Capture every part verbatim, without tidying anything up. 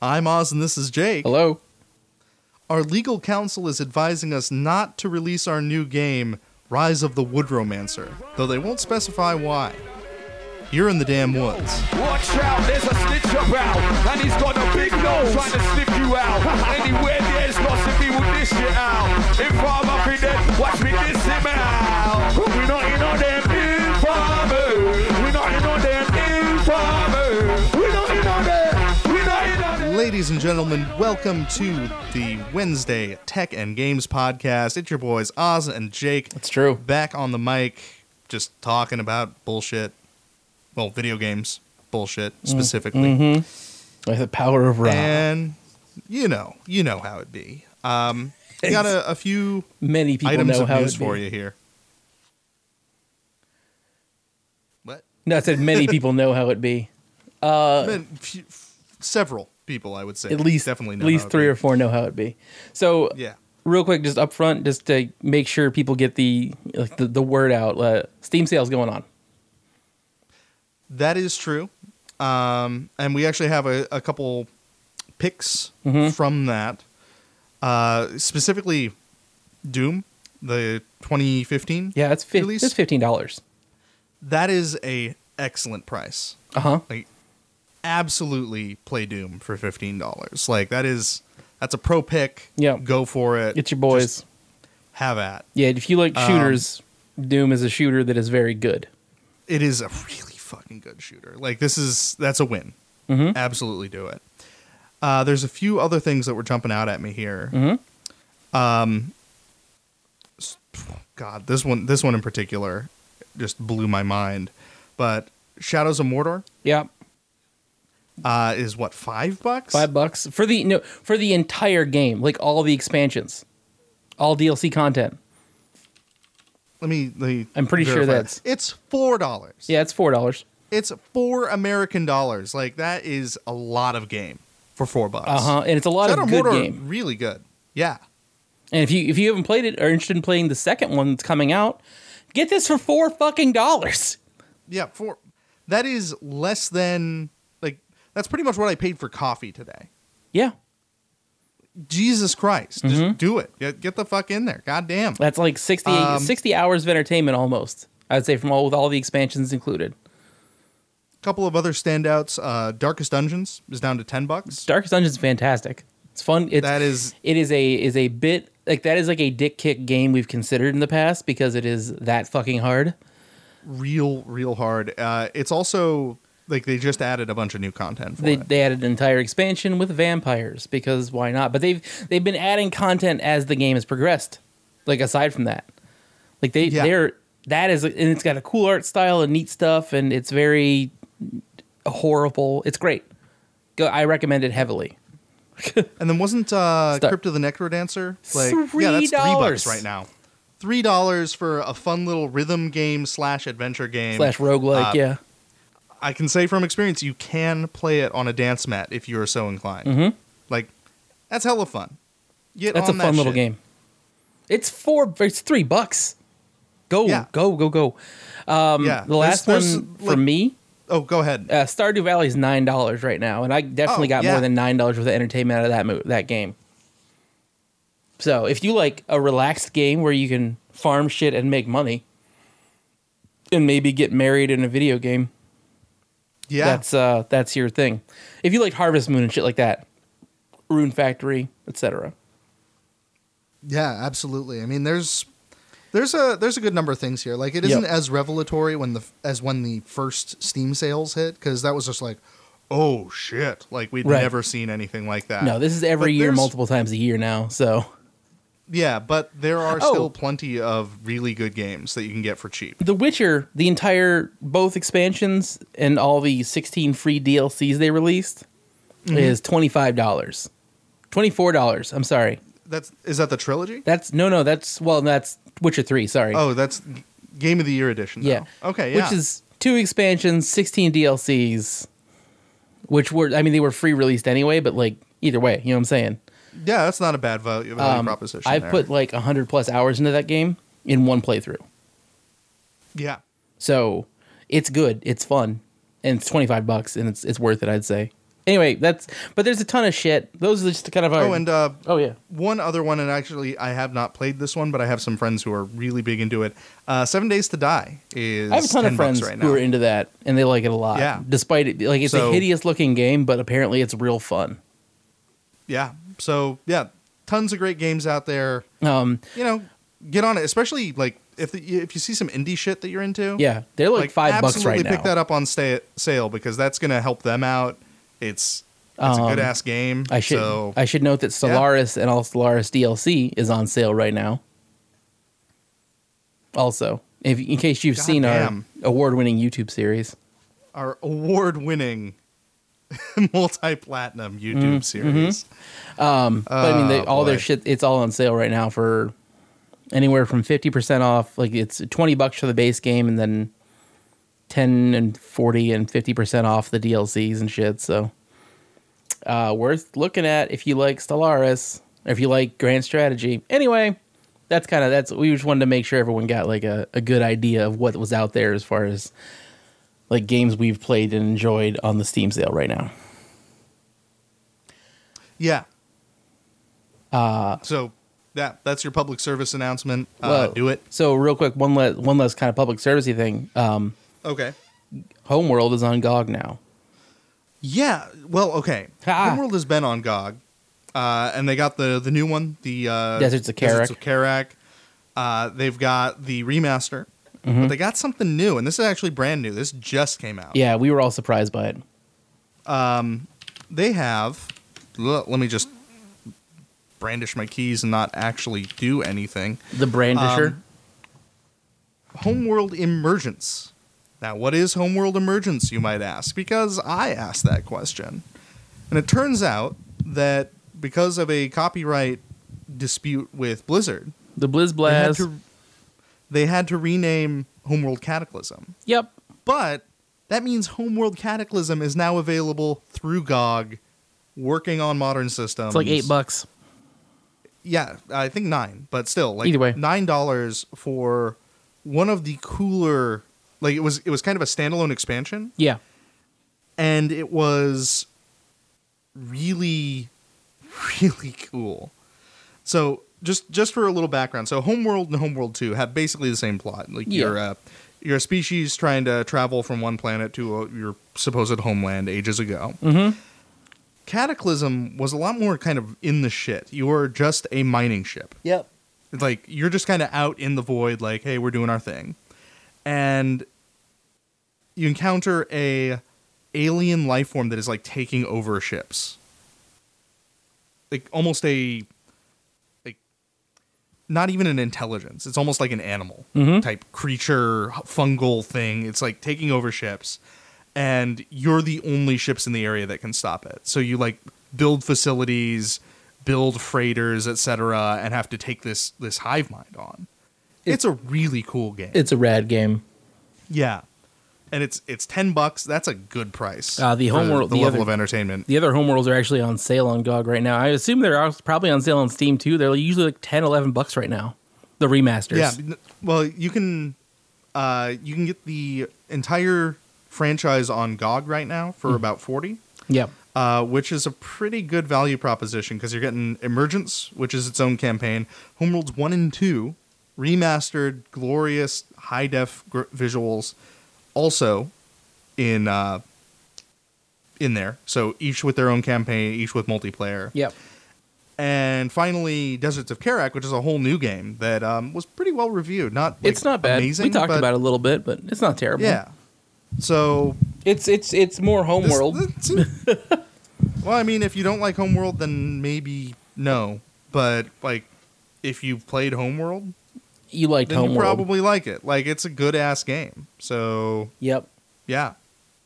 I'm Oz and this is Jake. Hello. Our legal counsel is advising us not to release our new game, Rise of the Woodromancer, though they won't specify why. You're in the damn woods. Watch out, there's a snitch about, and he's got a big nose trying to slip you out. Anywhere there's gossip, he will dish you out. If I'm up in there, watch me diss him out. We're not in on them informers. We're not in on them informers. We're not in on them. We're not in on them. Ladies and gentlemen, welcome to the Wednesday Tech and Games podcast. It's your boys Oz and Jake. That's true. Back on the mic, just talking about bullshit. Well, video games bullshit specifically. Mm-hmm. With the power of Ra. And you know, you know how it be. Um, we got a, a few Many people items know of how news it for be. you here. What? No, I said many people know how it be. Uh, Been few, several people, I would say. at least definitely know at least how it three be. or four know how it be. So Yeah. real quick, just up front, just to make sure people get the like the, the word out. Uh, Steam sales going on. That is true. Um, and we actually have a, a couple picks Mhm. from that. Uh, specifically, Doom, the twenty fifteen. Yeah, it's fi- Release? it's fifteen dollars. That is a excellent price. Uh huh. Like, absolutely play Doom for fifteen dollars. Like, that is, that's a pro pick. Yeah. Go for it. It's your boys. Just have at. Yeah, if you like Um, shooters, Doom is a shooter that is very good. It is a really fucking good shooter. Like, this is, that's a win. Mhm. Absolutely do it. Uh, there's a few other things that were jumping out at me here. Mhm. Um, s- God, this one, this one in particular, just blew my mind. But Shadows of Mordor Yeah, uh, is what, five bucks? five bucks for the no for the entire game, like all the expansions, all D L C content. Let me. Let me I'm pretty sure verify. that's- It's four dollars. Yeah, it's four dollars. It's four American dollars. Like, that is a lot of game for four bucks. Uh huh. And it's a lot Shadow of of good Mordor, game. really good. Yeah. And if you if you haven't played it or are interested in playing the second one that's coming out, get this for four fucking dollars. Yeah, for that is less than, like, that's pretty much what I paid for coffee today. Yeah, Jesus Christ, Mm-hmm. just do it. Get, get the fuck in there. God damn. that's like sixty, Um, sixty hours of entertainment almost. I'd say from all with all the expansions included. Couple of other standouts. Uh, Darkest Dungeons is down to ten bucks. Darkest Dungeon is fantastic. It's fun. It's, That is, it is a is a bit like that is like a dick kick game we've considered in the past because it is that fucking hard. real, real hard. Uh, it's also like they just added a bunch of new content for They it. they added an entire expansion with vampires because why not? But they've they've been adding content as the game has progressed. Like aside from that, like they Yeah. they're that is and it's got a cool art style and neat stuff and it's very horrible. It's great. Go. I recommend it heavily. And then wasn't uh, Start- Crypt of the Necrodancer? Like, yeah, that's three three bucks dollars right now. Three dollars for a fun little rhythm game slash adventure game Slash roguelike, Uh, yeah. I can say from experience, you can play it on a dance mat if you are so inclined. Mhm. Like, that's hella fun. Get That's a on fun that little shit. game. It's four. It's three bucks. Go Yeah. go go go. Um, Yeah, the last there's- there's, one for like- me, Oh, go ahead. uh, Stardew Valley is nine dollars right now, and I definitely Oh, got yeah. more than nine dollars worth of entertainment out of that mo- that game. So if you like a relaxed game where you can farm shit and make money, and maybe get married in a video game, Yeah, that's uh that's your thing. If you like Harvest Moon and shit like that, Rune Factory, et cetera. yeah, absolutely. I mean, there's there's a there's a good number of things here. Like, it Yep. isn't as revelatory when the as when the first Steam sales hit, because that was just like, oh shit, like we'd Right. never seen anything like that. No, this is every But year, there's- multiple times a year now. So. Yeah, but there are Oh. still plenty of really good games that you can get for cheap. The Witcher, the entire both expansions and all the sixteen free D L Cs they released is twenty-five dollars. twenty-four dollars. I'm sorry. That's is that the trilogy? That's no no, that's well, that's Witcher three, sorry. Oh, that's Game of the Year edition. Though. yeah. Okay. Yeah. Which is two expansions, sixteen D L Cs, which were I mean they were free released anyway, but like either way, you know what I'm saying? yeah, that's not a bad value, value Um, proposition. I've there. put like one hundred plus hours into that game in one playthrough. yeah. So, it's good, it's fun, and it's twenty-five bucks and it's it's worth it, I'd say. Anyway, that's but there's a ton of shit. Those are just kind of our, Oh, and uh, oh yeah, one other one, and actually I have not played this one, but I have some friends who are really big into it. Uh, Seven Days to Die is I have a ton ten of friends bucks right now. who are into that and they like it a lot. Yeah. Despite it, like it's So- a hideous looking game, but apparently it's real fun. Yeah. So yeah, tons of great games out there. Um, You know, get on it, especially like if the, if you see some indie shit that you're into. yeah, they're like, five bucks right absolutely now. pick that up on sta sale because that's going to help them out. It's it's Um, a good ass game. I should So, I should note that Stellaris and all Stellaris D L C is on sale right now. Also, if in case you've God seen damn. our award-winning YouTube series, our award-winning multi-platinum YouTube Mm-hmm. series. um, but I mean, they, Oh, all their boy. shit, it's all on sale right now for anywhere from fifty percent off. Like it's twenty bucks for the base game, and then ten and forty and fifty percent off the D L Cs and shit. So, uh, worth looking at if you like Stellaris or if you like Grand Strategy. Anyway, that's kind of that's we just wanted to make sure everyone got like a, a good idea of what was out there as far as like games we've played and enjoyed on the Steam sale right now. Yeah. Uh, so that that's your public service announcement. Uh, Well, do it. So real quick, one less one less kind of public servicey thing. Um, Okay. Homeworld is on G O G now. Yeah. Well, okay. Ha. Homeworld has been on G O G, uh, and they got the the new one, the uh, Deserts of Karak. Deserts of Karak. Uh, they've got the remaster, Mm-hmm. but they got something new, and this is actually brand new. This just came out. Yeah, we were all surprised by it. They have. l- Let me just brandish my keys and not actually do anything. The Brandisher. Um, Homeworld Emergence. Now, what is Homeworld Emergence, you might ask? Because I asked that question. And it turns out that because of a copyright dispute with Blizzard, the Blizz they had, Blast. to, they had to rename Homeworld Cataclysm. Yep. But that means Homeworld Cataclysm is now available through G O G, working on modern systems. It's like eight bucks. Yeah, I think nine, but still, like Either way. nine dollars for one of the cooler. Like it was, it was kind of a standalone expansion, Yeah. and it was really, really cool. So just just for a little background, so Homeworld and Homeworld Two have basically the same plot. Like Yeah. you're a you're a species trying to travel from one planet to a, your supposed homeland ages ago. Mm-hmm. Cataclysm was a lot more kind of in the shit. You were just a mining ship. Yep. It's like you're just kind of out in the void, like, hey, we're doing our thing, and you encounter a alien life form that is like taking over ships, like almost a like not even an intelligence. It's almost like an animal Mhm. type creature, fungal thing. It's like taking over ships, and you're the only ships in the area that can stop it. So you like build facilities, build freighters, et cetera, and have to take this this hive mind on. It's, a really cool game. It's a rad game. yeah, and it's it's ten bucks. That's a good price. Uh, the for Homeworld- the, the level other- of entertainment. The other Homeworlds are actually on sale on G O G right now. I assume they're also probably on sale on Steam too. They're usually like ten, eleven bucks right now. The remasters. Yeah, n- well, you can uh, you can get the entire franchise on G O G right now for about forty. Yep. Uh, which is a pretty good value proposition because you're getting Emergence, which is its own campaign, Homeworlds one and two, remastered, glorious, high-def gr- visuals, also in uh, in there. So each with their own campaign, each with multiplayer. Yep. And finally, Deserts of Karak, which is a whole new game that um, was pretty well reviewed. Not like, It's not bad. amazing, we talked but, about it a little bit, but it's not terrible. Yeah. So It's it's it's more This- Homeworld. this- well, I mean, if you don't like Homeworld, then maybe no. But like, if you've played Homeworld, You liked then you Homeworld. probably like it. Like, it's a good ass game. So Yep. yeah,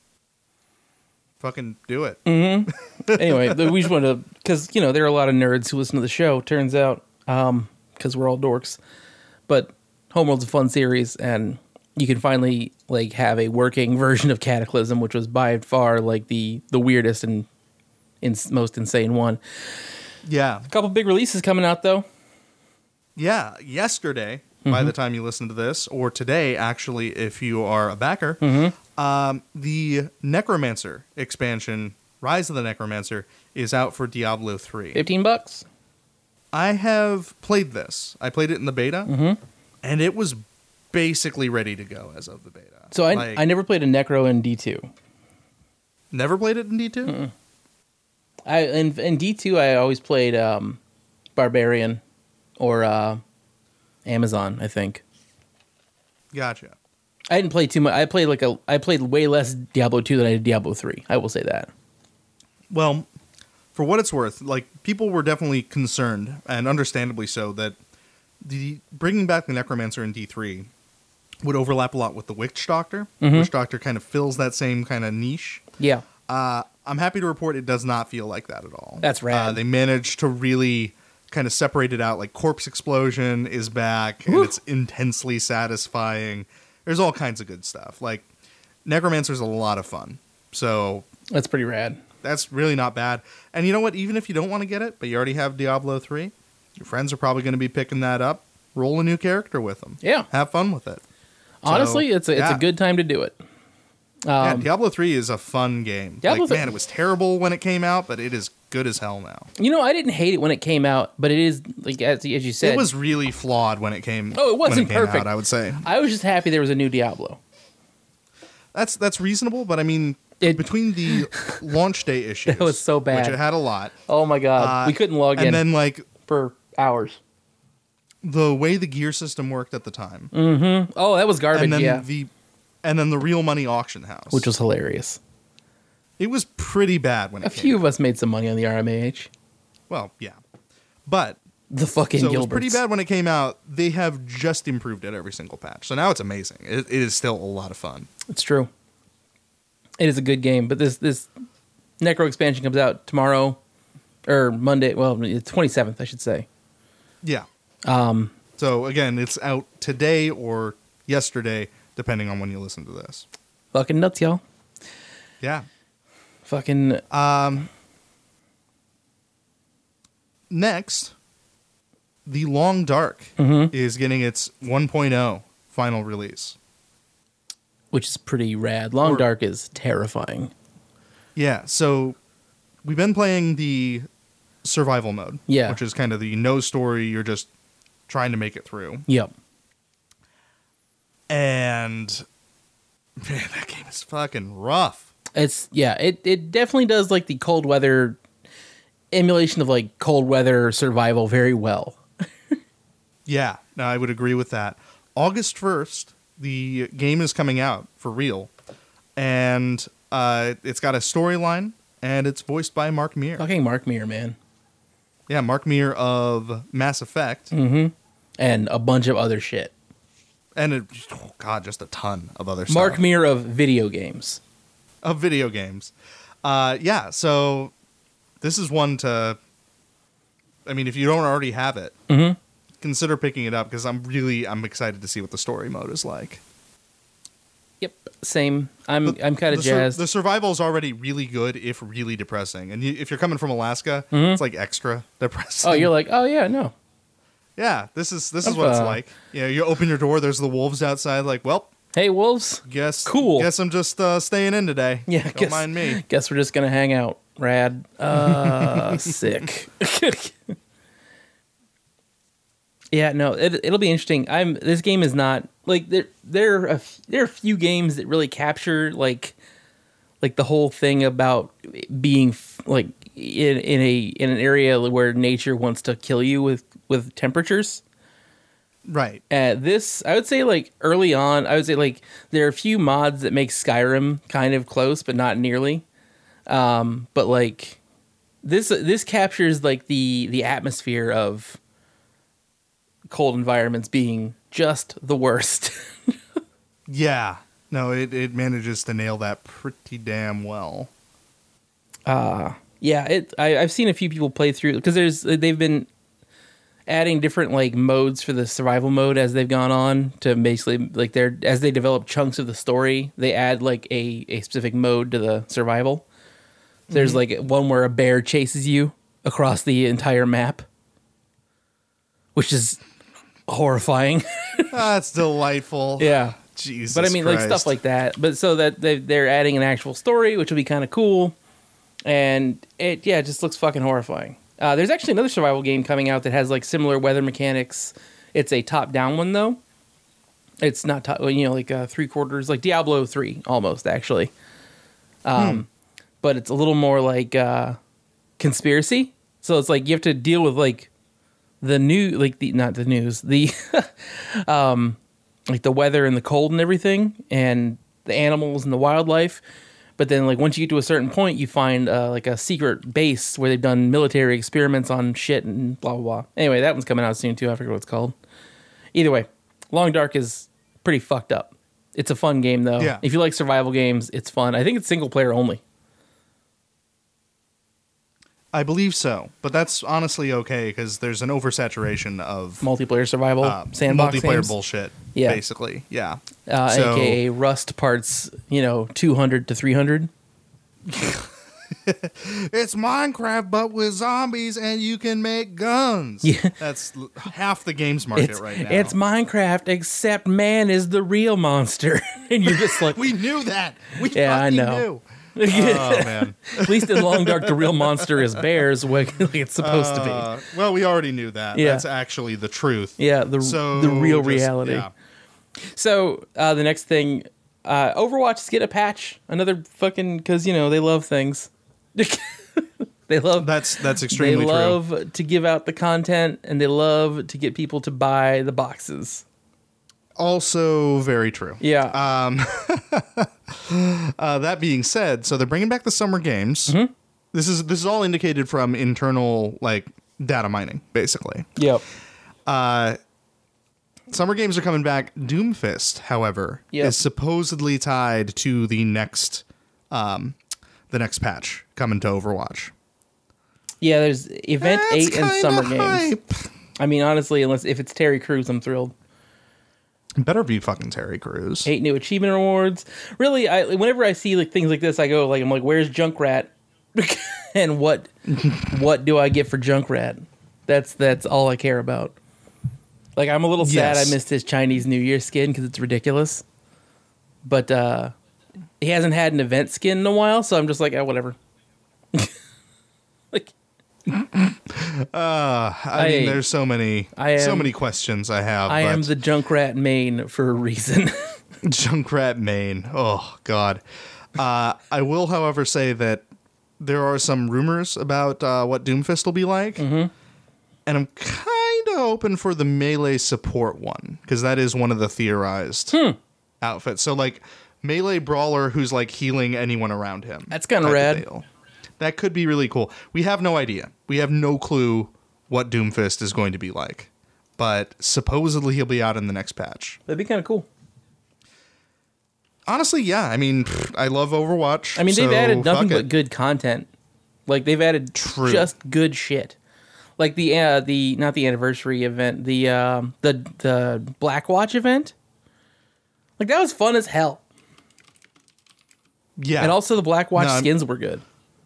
fucking do it. Mm. Anyway, the- we just wanted to, because, you know, there are a lot of nerds who listen to the show, turns out, because we're all dorks. But Homeworld's a fun series, and you can finally, like, have a working version of Cataclysm, which was by far, like, the, the weirdest and ins- most insane one. Yeah, A couple big releases coming out, though. yeah. Yesterday, Mm-hmm. by the time you listen to this, or today, actually, if you are a backer, Mm-hmm. um, the Necromancer expansion Rise of the Necromancer, is out for Diablo three. Fifteen bucks. I have played this. I played it in the beta, Mm-hmm. and it was basically ready to go as of the beta. So I Like, I never played a Necro in D two. never played it in D two? Mm-mm. I in, in D two I always played um, Barbarian or uh, Amazon, I think. Gotcha. I didn't play too much. I played like a I played way less Diablo two than I did Diablo three. I will say that. Well, for what it's worth, like, people were definitely concerned, and understandably so, that the bringing back the Necromancer in D three would overlap a lot with the Witch Doctor. Mhm. Witch Doctor kind of fills that same kind of niche. Yeah. Uh, I'm happy to report it does not feel like that at all. That's rad. Uh, they managed to really kind of separate it out. Like, Corpse Explosion is back, Woo. and it's intensely satisfying. There's all kinds of good stuff. Like, Necromancer's a lot of fun. So That's pretty rad. that's really not bad. And you know what? Even if you don't want to get it, but you already have Diablo three, your friends are probably going to be picking that up. Roll a new character with them. Yeah. Have fun with it. Honestly, So, it's a it's yeah. a good time to do it. Yeah, Um, Diablo three is a fun game. Diablo like, th- man, it was terrible when it came out, but it is good as hell now. you know, I didn't hate it when it came out, but it is like as, as you said, It was really flawed when it came. Oh, it wasn't when it came perfect. Out, I would say I was just happy there was a new Diablo. that's that's reasonable, but I mean, It- between the launch day issues, That was so bad. which it had a lot, Oh my god, uh, we couldn't log and in then like for hours. the way the gear system worked at the time, Mm-hmm. Oh, that was garbage. and then Yeah, the and then the real money auction house, which was hilarious. it was pretty bad when it A came few out. of us made some money on the R M A H. Well, yeah, but The fucking so it was Gilberts. pretty bad when it came out. They have just improved it every single patch, so now it's amazing. It, it is still a lot of fun. It's true. It is a good game, but this this Necro expansion comes out tomorrow or Monday. Well, the twenty-seventh, I should say. Yeah. Um, So again, it's out today or yesterday, depending on when you listen to this. fucking nuts, y'all. Yeah. Fucking Um. Next, The Long Dark Mhm. is getting its one point oh final release. which is pretty rad. Long Or- Dark is terrifying. Yeah. So we've been playing the survival mode. Yeah. Which is kind of the no story. You're just trying to make it through. Yep. And man, that game is fucking rough. It's yeah, it, it definitely does like the cold weather emulation of like cold weather survival very well. Yeah, no, I would agree with that. August first, the game is coming out for real, and uh, it's got a storyline, and it's voiced by Mark Meer. Fucking Mark Meer, man. Yeah, Mark Meer of Mass Effect, Mm-hmm. And a bunch of other shit. and it, oh god, just a ton of other Mark stuff. Meer of video games. Of video games. Uh, yeah, so this is one to. I mean, if you don't already have it, Mm-hmm. consider picking it up because I'm really I'm excited to see what the story mode is like. Yep. Same. I'm The- I'm kind the of sur- jazzed. the survival is already really good, if really depressing. And you, if you're coming from Alaska, Mhm. it's like extra depressing. Oh, you're like, oh yeah, no. yeah. This is this is I've, what it's uh, like. You know, you open your door, there's the wolves outside. Like, well, Hey, wolves. guess Cool. Guess I'm just uh, staying in today. Yeah, don't guess, mind me. Guess we're just gonna hang out. Rad. Uh, sick. Yeah, no, it, it'll be interesting. I'm. This game is not like there. There are a, f- there are a few games that really capture like, like the whole thing about being f- like in in a in an area where nature wants to kill you with with temperatures. Right. Uh, this, I would say, like early on, I would say like there are a few mods that make Skyrim kind of close, but not nearly. Um, but like this, this captures like the the atmosphere of cold environments being just the worst. Yeah. No, it, it manages to nail that pretty damn well. Uh yeah, it. I, I've seen a few people play through because there's they've been adding different like modes for the survival mode as they've gone on to basically like they're as they develop chunks of the story, they add like a, a specific mode to the survival. There's like one where a bear chases you across the entire map, which is horrifying. That's delightful. Yeah. Jesus But I mean, like Christ. stuff like that. But so that they, they're adding an actual story, which will be kind of cool. and it yeah, it just looks fucking horrifying. Uh, there's actually another survival game coming out that has like similar weather mechanics. It's a top-down one though. It's not top, you know, like uh, three quarters, like Diablo three almost actually. Um, hmm. But it's a little more like uh, conspiracy. So it's like you have to deal with like the new, like the not the news, the um, like the weather and the cold and everything, and the animals and the wildlife. But then, like, once you get to a certain point, you find uh, like a secret base where they've done military experiments on shit and blah blah blah. Anyway, that one's coming out soon too. I forget what it's called. Either way, Long Dark is pretty fucked up. It's a fun game though. Yeah. If you like survival games, it's fun. I think it's single player only. I believe so, but that's honestly okay because there's an oversaturation of multiplayer survival uh, sandbox multiplayer games. bullshit. Yeah. Basically, yeah. Uh, so, A K A Rust parts, you know, two hundred to three hundred. It's Minecraft, but with zombies, and you can make guns. Yeah. That's l- half the games market It's, right now. it's Minecraft, except man is the real monster, and you're just like, we knew that. We Yeah, I fucking know. knew. Oh man. at least in Long Dark, the real monster is bears, like it's supposed to Uh, be. well, we already knew that. Yeah. That's actually the truth. Yeah, the So the real just- reality. yeah. So uh, the next thing, uh, Overwatch is get a patch, another fucking because you know they love things. They love That's that's they extremely true. love to give out the content, and they love to get people to buy the boxes. Also very true. Yeah, Um, uh, that being said, so they're bringing back the summer games. Mm-hmm. This is this is all indicated from internal like data mining, basically. yep. Uh, summer games are coming back. Doomfist, however, Yep. is supposedly tied to the next, um, the next patch coming to Overwatch. Yeah, there's event That's eight and kinda summer games. hype. I mean, honestly, unless if it's Terry Crews, I'm thrilled. Better be fucking Terry Crews. Eight new achievement awards. Really, I whenever I see like things like this, I go like, I'm like, where's Junkrat? And what what do I get for Junkrat? That's that's all I care about. Like, I'm a little sad Yes. I missed his Chinese New Year skin because it's ridiculous. But uh, he hasn't had an event skin in a while, so I'm just like, oh, whatever. Like, Uh, I, I- mean, there's so many, I so am- many questions I have. I but am the Junkrat main for a reason. Junkrat main. Oh God. Uh, I will, however, say that there are some rumors about uh, what Doomfist will be like, mm-hmm. and I'm kind of open for the melee support one because that is one of the theorized Hmm. outfits. So like melee brawler who's like healing anyone around him. That's kinda type of rad. deal. That could be really cool. We have no idea. We have no clue what Doomfist is going to be like, but supposedly he'll be out in the next patch. That'd be kind of cool. Honestly, yeah. I mean, pfft, I love Overwatch. I mean, they've so added nothing fuck but it. good content. Like, they've added True. just good shit. Like the uh, the not the anniversary event, the um, the the Black Watch event. Like, that was fun as hell. Yeah. And also the Black Watch No, I'm- skins were good.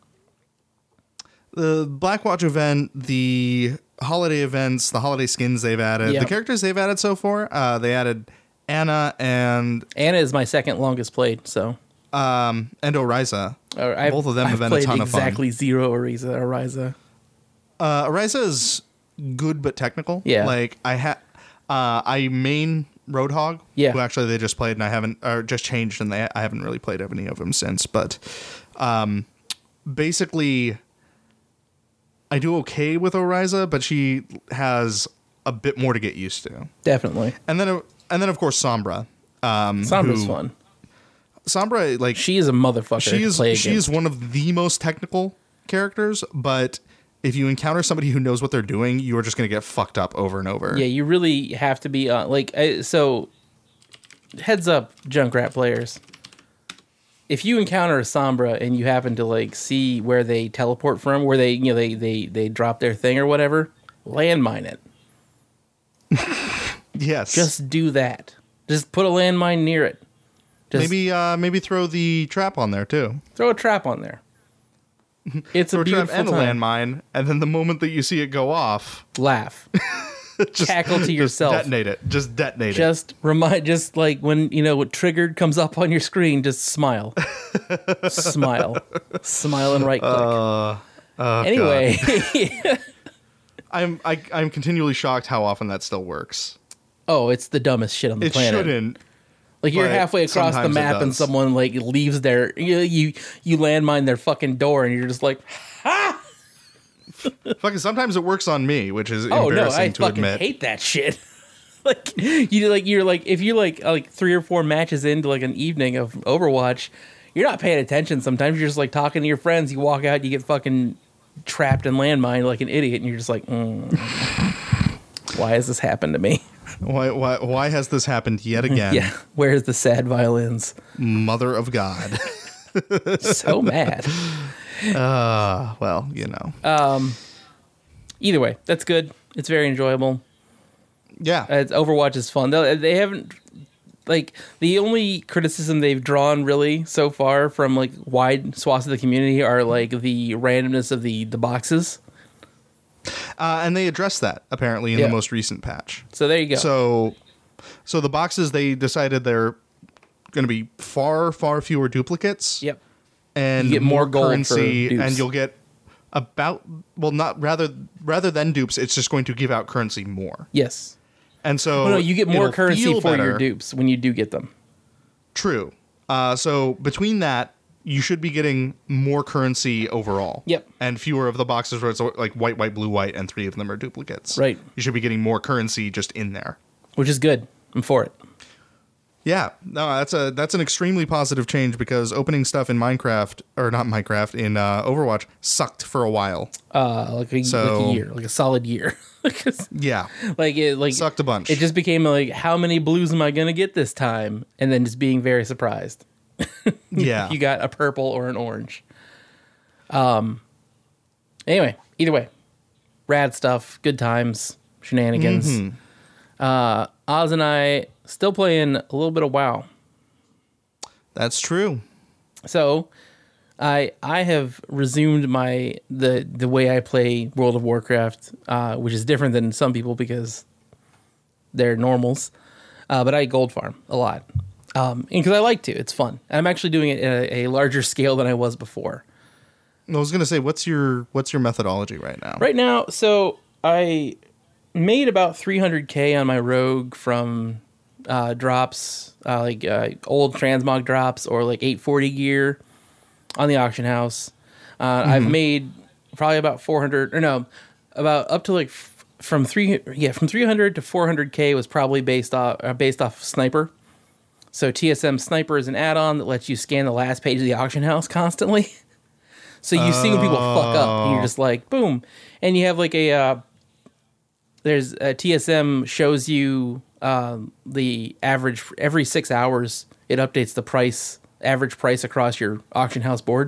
the Blackwatch event, the holiday events, the holiday skins they've added, Yeah. the characters they've added so far. Uh, they added Anna and Anna is my second longest played, so um and Oriza. Or I've, Both of them I've have been a played ton of fun. exactly zero Ariza. Ariza. Uh, Oriza is good but technical. Yeah. Like I had, uh, I main Roadhog. Yeah. Who actually they just played and I haven't, or just changed and they I haven't really played any of them since. But, um, basically, I do okay with Oriza, but she has a bit more to get used to. Definitely. And then, uh, and then of course Sombra. Um, Sombra's who- fun. Sombra, like She is a motherfucker. she to is play she against. is one of the most technical characters, but if you encounter somebody who knows what they're doing, you are just going to get fucked up over and over. Yeah, you really have to be uh, like I, so. Heads up, Junkrat players. If you encounter a Sombra and you happen to like see where they teleport from, where they you know they they they drop their thing or whatever, landmine it. Yes. Just do that. Just put a landmine near it. Just maybe uh maybe throw the trap on there too. throw a trap on there. It's Throw a a trap beautiful and a time. landmine, and then the moment that you see it go off, Laugh. just, cackle to just yourself. detonate it. Just detonate it. Just remind, just like when, you know, what triggered comes up on your screen, just smile. Smile. Smile and right click. Uh, oh, anyway. I'm I, I'm continually shocked how often that still works. Oh, it's the dumbest shit on the It planet. shouldn't. Like you're but halfway across the sometimes it map and does. someone like leaves their you you, you landmine their fucking door and you're just like, Fucking sometimes it works on me, which is oh no, embarrassing I to fucking admit. hate that shit. Like you like you're like if you're like like three or four matches into like an evening of Overwatch, you're not paying attention. Sometimes you're just like talking to your friends. You walk out, you get fucking trapped in landmine like an idiot, and you're just like, mm, why has this happened to me? Why why why has this happened yet again? Yeah, where's the sad violins? Mother of God. So mad. Uh, well, you know. Um, either way, that's good. It's very enjoyable. yeah. Uh, it's, Overwatch is fun. They, they haven't like the only criticism they've drawn really so far from like wide swaths of the community are like the randomness of the the boxes. Uh, and they addressed that apparently in Yeah. the most recent patch. So there you go. So so the boxes, they decided they're going to be far far fewer duplicates. Yep. And You get more gold currency, for dupes. and you'll get about well not rather rather than dupes, it's just going to give out currency more. Yes. And so Oh, no, you get more it'll currency feel for your better. dupes when you do get them. True. Uh, so between that, you should be getting more currency overall. Yep. And fewer of the boxes where it's like white, white, blue, white, and three of them are duplicates. Right. You should be getting more currency just in there. Which is good. I'm for it. Yeah. No, that's a that's an extremely positive change because opening stuff in Minecraft or not Minecraft in uh, Overwatch sucked for a while. Uh, like a, So- like a year, like a solid year. Yeah. like it, like Sucked a bunch. It just became like, how many blues am I gonna get this time? And then just being very surprised. Yeah. You got a purple or an orange. Um. Anyway, either way, rad stuff, good times, shenanigans. Mm-hmm. Uh, Oz and I still playing a little bit of WoW. That's true. So, I I have resumed my the the way I play World of Warcraft, uh, which is different than some people because they're normals. Uh, but I gold farm a lot, um, because I like to. It's fun. I'm actually doing it at a, a larger scale than I was before. I was gonna say, what's your what's your methodology right now? Right now, so I made about three hundred K on my rogue from uh, drops, uh, like uh, old transmog drops or like eight forty gear on the auction house. Uh, I've made probably about four hundred, or no, about up to like f- from three, yeah, from three hundred to four hundred K was probably based off uh, based off Sniper. So T S M Sniper is an add-on that lets you scan the last page of the auction house constantly. So you see when people fuck up, and you're just like, boom. And you have like a, uh, there's a T S M shows you um, the average, every six hours, it updates the price, average price across your auction house board.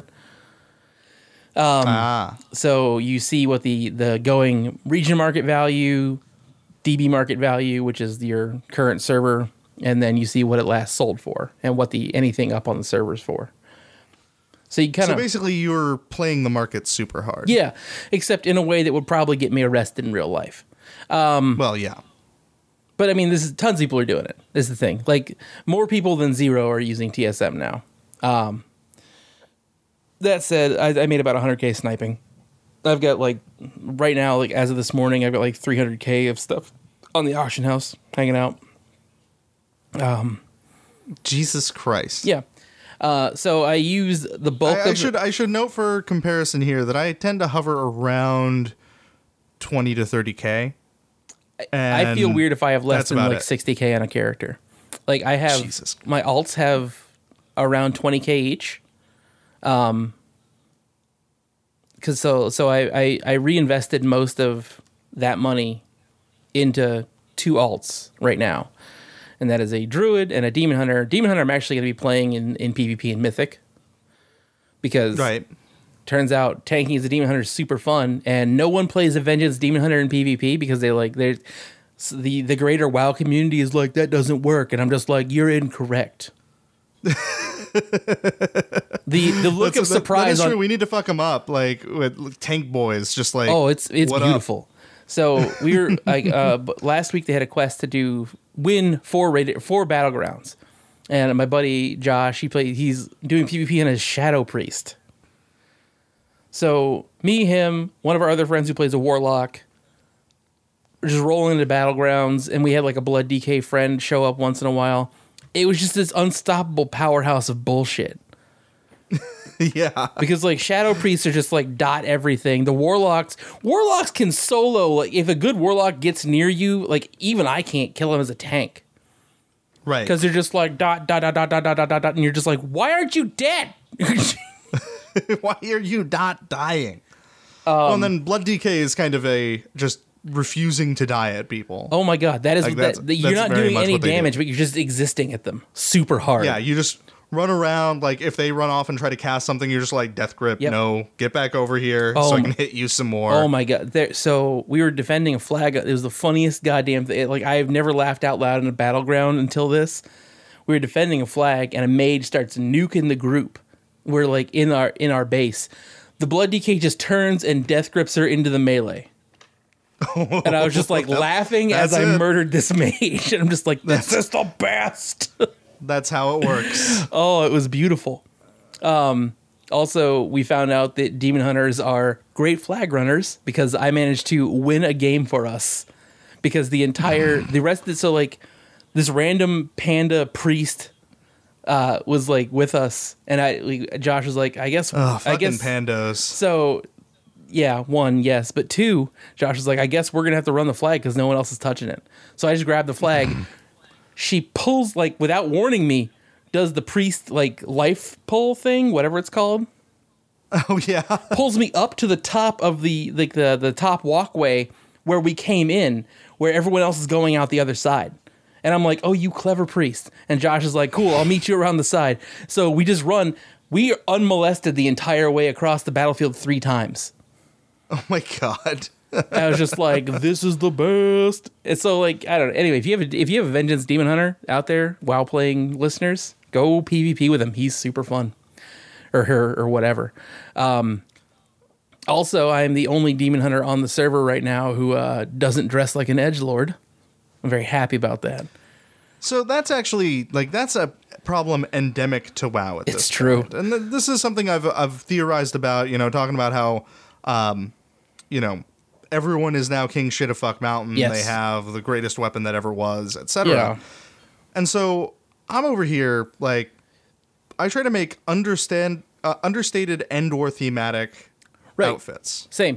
Um, Ah. So you see what the, the going region market value, D B market value, which is your current server, and then you see what it last sold for and what the anything up on the servers for. So you kind So of basically, you're playing the market super hard. yeah, except in a way that would probably get me arrested in real life. Um, Well, yeah. But I mean, this is tons of people are doing it. This is the thing. Like more people than zero are using T S M now. Um, that said, I, I made about one hundred K sniping. I've got like right now, like as of this morning, I've got like three hundred K of stuff on the auction house hanging out. Um, Jesus Christ. yeah. Uh, so I use the bulk I, of I should I should note for comparison here that I tend to hover around twenty to thirty K. I feel weird if I have less that's than about like it. sixty K on a character. Like I have Jesus. my alts have around twenty K each. Um, cause so so I, I I reinvested most of that money into two alts right now, and that is a druid and a demon hunter. Demon hunter I'm actually going to be playing in in PvP and Mythic because Right. turns out tanking as a demon hunter is super fun, and no one plays a vengeance demon hunter in PvP because they like they're the the greater WoW community is like that doesn't work, and I'm just like you're incorrect. the the look That's, of that- surprise that is on true. We need to fuck them up, like with tank boys. Just like oh it's it's what up? beautiful. So we were like uh, b- last week they had a quest to do win four rated four battlegrounds, and my buddy Josh he played he's doing PvP on his Shadow Priest. So me, him, one of our other friends who plays a warlock, we're just rolling into battlegrounds, and we had like a Blood D K friend show up once in a while. It was just this unstoppable powerhouse of bullshit. Yeah. Because like Shadow Priests are just like dot everything. The warlocks, warlocks can solo. Like if a good warlock gets near you, like even I can't kill him as a tank. Right. Because they're just like dot dot dot dot dot dot dot dot, dot and you're just like, why aren't you dead? Why are you not dying? Um, well, and then Blood D K is kind of a just refusing to die at people. Oh my god, that is Like, that, that's- that- you're that's not very doing much any what they do. damage, but you're just existing at them super hard. Yeah, you just run around, like if they run off and try to cast something, you're just like death grip. Yep. No, get back over here Oh so I my- can hit you some more. Oh my god! There, so we were defending a flag. It was the funniest goddamn thing. Like I've never laughed out loud in a battleground until this. We were defending a flag, and a mage starts nuking the group. We're like in our in our base. The Blood D K just turns and death grips her into the melee. And I was just like laughing as that's I it. murdered this mage. And I'm just like, this is the best. That's how it works. Oh, it was beautiful. Um, also, we found out that demon hunters are great flag runners because I managed to win a game for us. Because the entire, the rest of it, so like this random panda priest uh, was like with us, and I, like, Josh was like, I guess, Oh, I fucking guess, pandas. so yeah, one, yes, but two, Josh was like, I guess we're gonna have to run the flag because no one else is touching it. So I just grabbed the flag. She pulls, like, without warning me, does the priest, like, life pull thing, whatever it's called, Oh yeah. pulls me up to the top of the, like, the, the top walkway where we came in, where everyone else is going out the other side. And I'm like, oh, you clever priest. And Josh is like, cool, I'll meet you around the side. So we just run. We are unmolested the entire way across the battlefield three times. Oh my god. I was just like, this is the best. And so, like, I don't know. Anyway, if you have a, if you have a Vengeance Demon Hunter out there, WoW playing listeners, go PvP with him. He's super fun, or her, or whatever. Um, also, I am the only Demon Hunter on the server right now who uh, doesn't dress like an edgelord. I'm very happy about that. So that's actually like that's a problem endemic to WoW at It's this true. point. And th- this is something I've I've theorized about, you know, talking about how um you know, everyone is now King Shit of Fuck Mountain. Yes. They have the greatest weapon that ever was, et cetera. Yeah. And so I'm over here like I try to make understand uh, understated and or thematic Right. outfits. Same.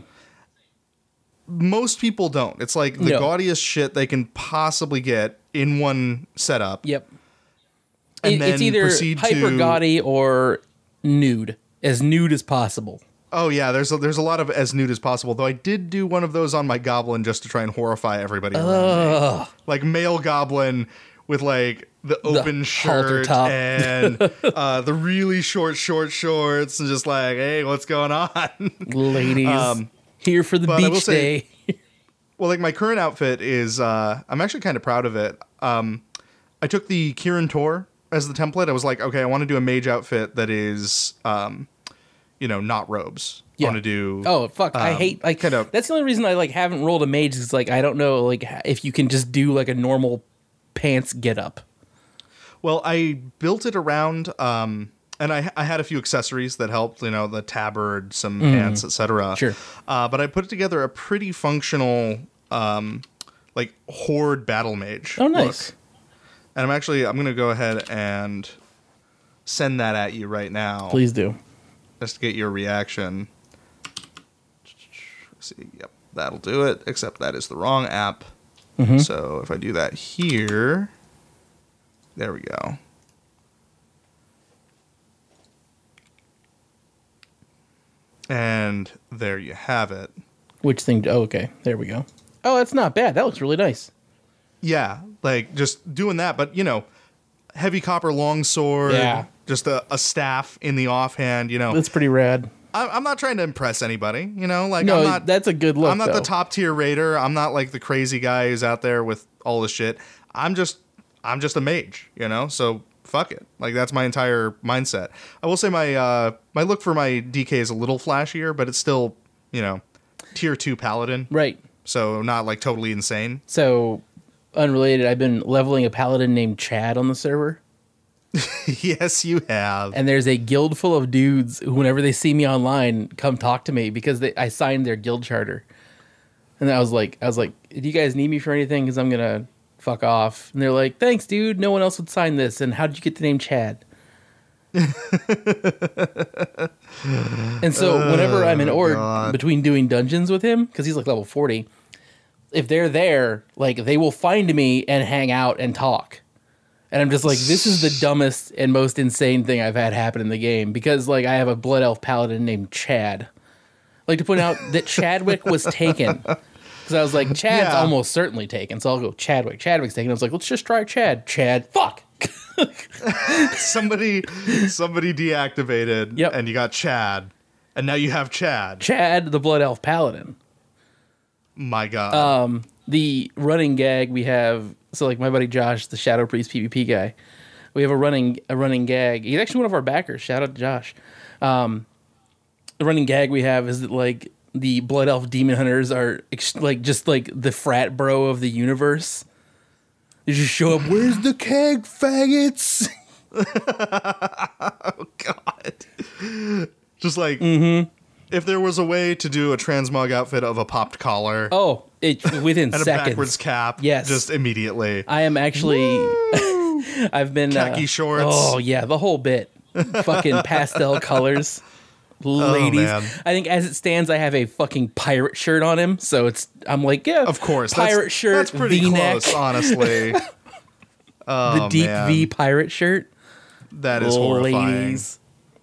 Most people don't. It's like the No. gaudiest shit they can possibly get in one setup. Yep. And It- it's then either proceed hyper to- gaudy or nude, as nude as possible. Oh yeah, there's a, there's a lot of as nude as possible. Though I did do one of those on my goblin just to try and horrify everybody around me. Like male goblin with like the open halter shirt top. and uh, the really short short shorts and just like, hey, what's going on? Ladies, Um, here for the but I will beach say- day. Well, like my current outfit is, uh, I'm actually kind of proud of it. Um, I took the Kirin Tor as the template. I was like, okay, I want to do a mage outfit that is, um, you know, not robes. Yeah. I want to do. Oh fuck! I um, hate like kind of- that's the only reason I like haven't rolled a mage. Is like I don't know like if you can just do like a normal pants get up. Well, I built it around, um, and I, I had a few accessories that helped, you know, the tabard, some pants, et cetera. Sure. Uh, but I put together a pretty functional, um, like horde battle mage. Oh, nice. look. And I'm actually I'm gonna go ahead and send that at you right now, Please do. just to get your reaction. Let's see, yep, that'll do it. Except that is the wrong app. Mm-hmm. So if I do that here, there we go. And there you have it. Which thing? Oh, okay, there we go. Oh, that's not bad. That looks really nice. Yeah, like just doing that, but you know, heavy copper longsword, Yeah. just a, a staff in the offhand, you know. That's pretty rad. I, I'm not trying to impress anybody, you know, like No, I'm not that's a good look. I'm not though. the top tier raider. I'm not like the crazy guy who's out there with all this shit. I'm just I'm just a mage, you know? So fuck it. Like that's my entire mindset. I will say my uh my look for my D K is a little flashier, but it's still, you know, tier two paladin. Right. so not like totally insane. So, unrelated, I've been leveling a paladin named Chad on the server. Yes, you have. And there's a guild full of dudes who, whenever they see me online, come talk to me because they, I signed their guild charter. And I was like, I was like, do you guys need me for anything? Because I'm gonna fuck off. And they're like, thanks, dude. No one else would sign this. And how did you get the name Chad? And so whenever I'm in Ord, God. between doing dungeons with him, because he's like level forty, if they're there, like they will find me and hang out and talk. And I'm just like, this is the dumbest and most insane thing I've had happen in the game, because like I have a blood elf paladin named Chad. I'd like to point out that Chadwick was taken. Because I was like, Chad's Yeah. almost certainly taken. So I'll go, Chadwick. Chadwick's taken. I was like, let's just try Chad. Chad. Fuck. somebody somebody deactivated Yep. and you got Chad. And now you have Chad. Chad, the blood elf paladin. My God. Um, the running gag we have, so like my buddy Josh, the Shadow Priest PvP guy, we have a running a running gag. He's actually one of our backers. Shout out to Josh. Um, the running gag we have is that like the Blood Elf Demon Hunters are ex- like just like the frat bro of the universe. They just show up. Where's the keg, faggots? Oh God. Just like Mm-hmm. if there was a way to do a transmog outfit of a popped collar Oh, it within and a seconds. backwards cap, Yes. just immediately. I am actually. I've been Khaki uh, shorts. Oh yeah, the whole bit. Fucking pastel colors. Ladies, man. I think as it stands, I have a fucking pirate shirt on him. So it's, I'm like, yeah, Of course, pirate that's, shirt, That's pretty V-neck, close, honestly. Oh, the deep man. V pirate shirt. That is horrifying. Ladies.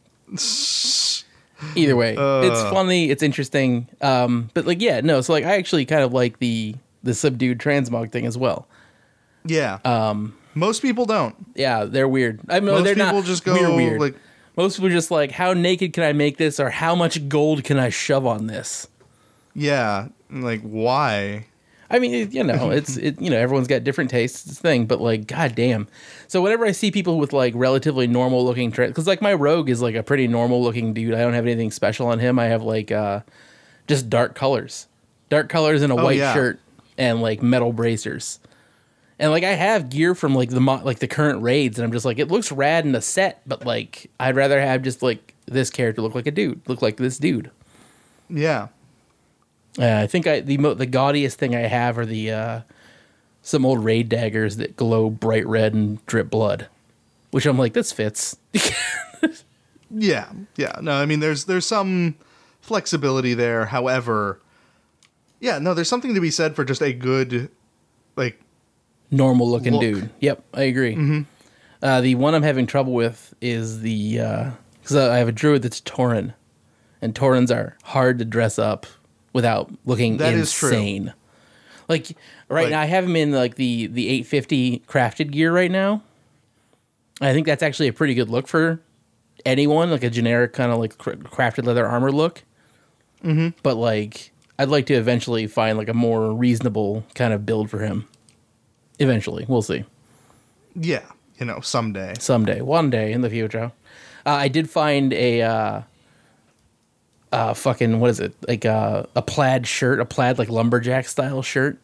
Either way, it's funny, it's interesting. Um, but like, yeah, no. So like, I actually kind of like the the subdued transmog thing as well. Yeah. Um, most people don't. Yeah, they're weird. I mean, Most they're people not just go weird. Weird. like, Most people are just like, how naked can I make this, or how much gold can I shove on this? yeah, like why? I mean, it, you know, it's it. You know, everyone's got different tastes. It's a thing, but like, goddamn. So whenever I see people with like relatively normal looking, because like my rogue is like a pretty normal looking dude. I don't have anything special on him. I have like uh, just dark colors, dark colors and a Oh, white yeah. shirt and like metal bracers. And like I have gear from like the mo- like the current raids, and I'm just like, it looks rad in the set, but like I'd rather have just like this character look like a dude, look like this dude. Yeah. Uh, I think I the mo- the gaudiest thing I have are the uh, some old raid daggers that glow bright red and drip blood, which I'm like, this fits. Yeah. Yeah. No, I mean, there's there's some flexibility there. However, yeah, no, there's something to be said for just a good, like, Normal looking Look. dude. Yep, I agree. Mm-hmm. Uh, the one I'm having trouble with is the because I have a druid that's Tauren, and Taurens are hard to dress up without looking That is true. insane. Like right Like- now, I have him in like the the eight fifty crafted gear right now. I think that's actually a pretty good look for anyone, like a generic kind of like cra- crafted leather armor look. Mm-hmm. But like, I'd like to eventually find like a more reasonable kind of build for him. Eventually, we'll see. yeah, you know, someday. Someday, one day in the future. Uh, I did find a uh, uh, fucking what is it? Like uh, a plaid shirt, a plaid like lumberjack style shirt.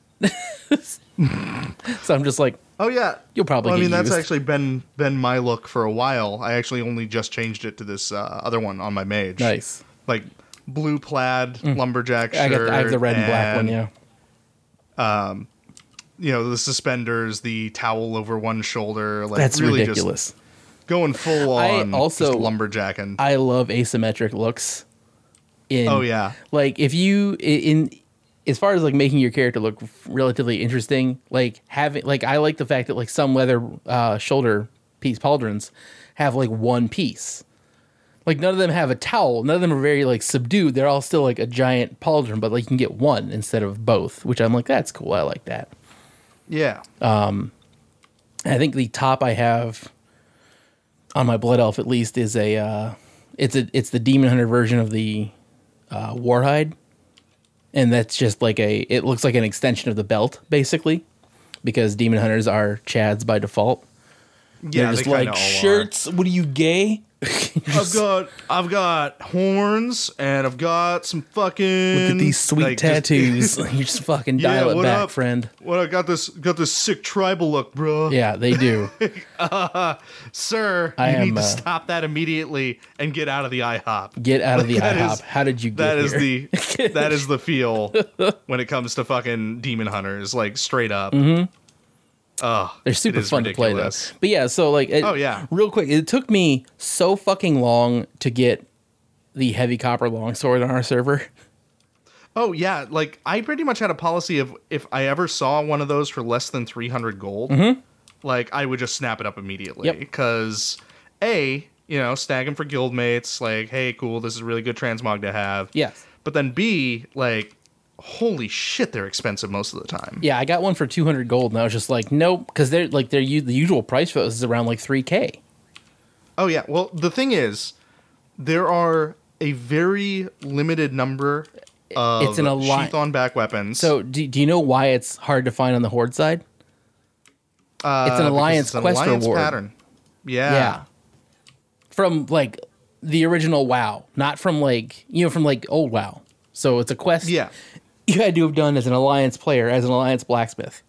So I'm just like, Oh yeah, You'll probably Well, I get mean, that's used. actually been been my look for a while. I actually only just changed it to this uh, other one on my mage. nice. Like blue plaid lumberjack I shirt. got, I have the red and black one. and, Yeah, You know, the suspenders, the towel over one shoulder. Like that's really ridiculous. just going full I on. also- just lumberjacking. I love asymmetric looks. In, Oh, yeah. like if you in, in as far as like making your character look relatively interesting, like having like I like the fact that like some leather uh, shoulder piece pauldrons have like one piece. Like none of them have a towel. None of them are very like subdued. They're all still like a giant pauldron, but like you can get one instead of both, which I'm like, that's cool. I like that. yeah. And I think the top I have on my blood elf at least is a uh, it's a it's the demon hunter version of the uh, warhide, and that's just like a it looks like an extension of the belt basically, because demon hunters are chads by default. yeah, They're they just kinda like all are. shirts. What are you, gay? I've got I've got horns and I've got some fucking Look at these sweet like, just- tattoos. You just fucking dial Yeah, it what back, up? friend. Well, I got this got this sick tribal look, bro. Yeah, they do. Sir, I you am, need to uh, stop that immediately and get out of the IHOP. Get out of the That IHOP. is- How did you get That is here? the that is the feel when it comes to fucking demon hunters, like straight up. Mm-hmm. Oh, They're super it is fun to play though. ridiculous. But yeah, so like, it, Oh, yeah. real quick, it took me so fucking long to get the heavy copper longsword on our server. Oh yeah, like I pretty much had a policy of if I ever saw one of those for less than three hundred gold, like I would just snap it up immediately. Mm-hmm. Yep. Because A, you know, snag them for guildmates, like, hey, cool, this is a really good transmog to have. Yes. But then B, like, holy shit, they're expensive most of the time. Yeah, I got one for two hundred gold, and I was just like, nope, because they're like they're u- the usual price for those is around like three K. Oh yeah, well the thing is, there are a very limited number of It's an ali- sheath on back weapons. So do, do you know why it's hard to find on the Horde side? uh, it's an because Alliance it's an quest alliance reward. pattern. Yeah. Yeah. From like the original WoW, not from like, you know, from like old WoW. So it's a quest Yeah. you had to have done as an Alliance player, as an Alliance blacksmith.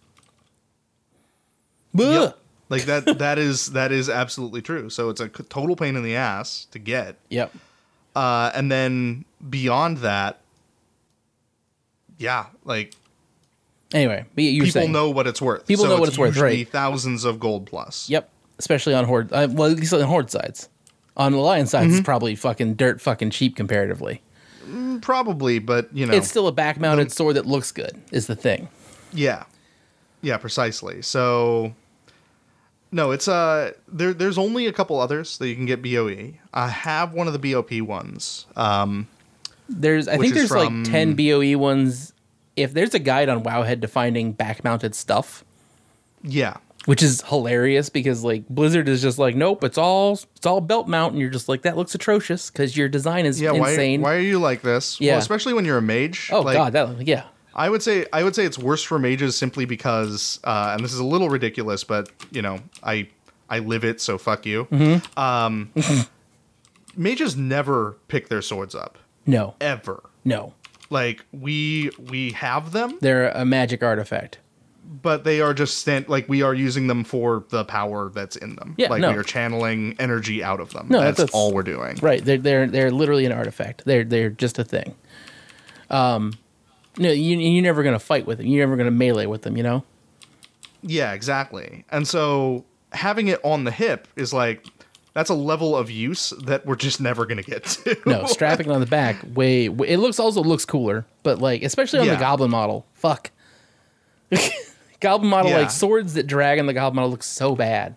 Buh. Yep. Like that that is that is absolutely true. So it's a c- total pain in the ass to get. Yep. Uh, and then beyond that, yeah, like Anyway, but you were people saying. know what it's worth. People So know what it's worth, usually right. Thousands of gold plus. Yep. Especially on Horde. Uh, well, at least on Horde sides. On Alliance sides, Mm-hmm. it's probably fucking dirt fucking cheap comparatively. Probably, but you know, It's still a back mounted sword that looks good, is the thing. yeah, yeah, precisely. So no, it's uh there. There's only a couple others that you can get B O E. I have one of the B O P ones. Um, There's, I Which think is there's from- like ten B O E ones. If there's a guide on Wowhead to finding back mounted stuff, yeah, which is hilarious because like Blizzard is just like, nope, it's all it's all belt mount, and you're just like, that looks atrocious because your design is yeah. Why, insane. why are you like this? Yeah. Well, especially when you're a mage. oh like, god, that yeah, I would say I would say it's worse for mages simply because, uh, and this is a little ridiculous, but you know, I I live it, so fuck you. Mm-hmm. Um, mages never pick their swords up no, ever. no, Like we we have them, they're a magic artifact. but they are just stand like we are using them for the power that's in them. Yeah, like no. we are channeling energy out of them. No, that's, that's- all we're doing. Right, they're they're they're literally an artifact. They're they're just a thing. Um, no, you you're never gonna fight with them. You're never gonna melee with them. You know. Yeah, exactly. And so having it on the hip is like that's a level of use that we're just never gonna get to. No, strapping it on the back, way, way it looks also looks cooler, but like especially on Yeah. the Goblin model, fuck. Goblin model, Yeah. like swords that drag on the Goblin model looks so bad.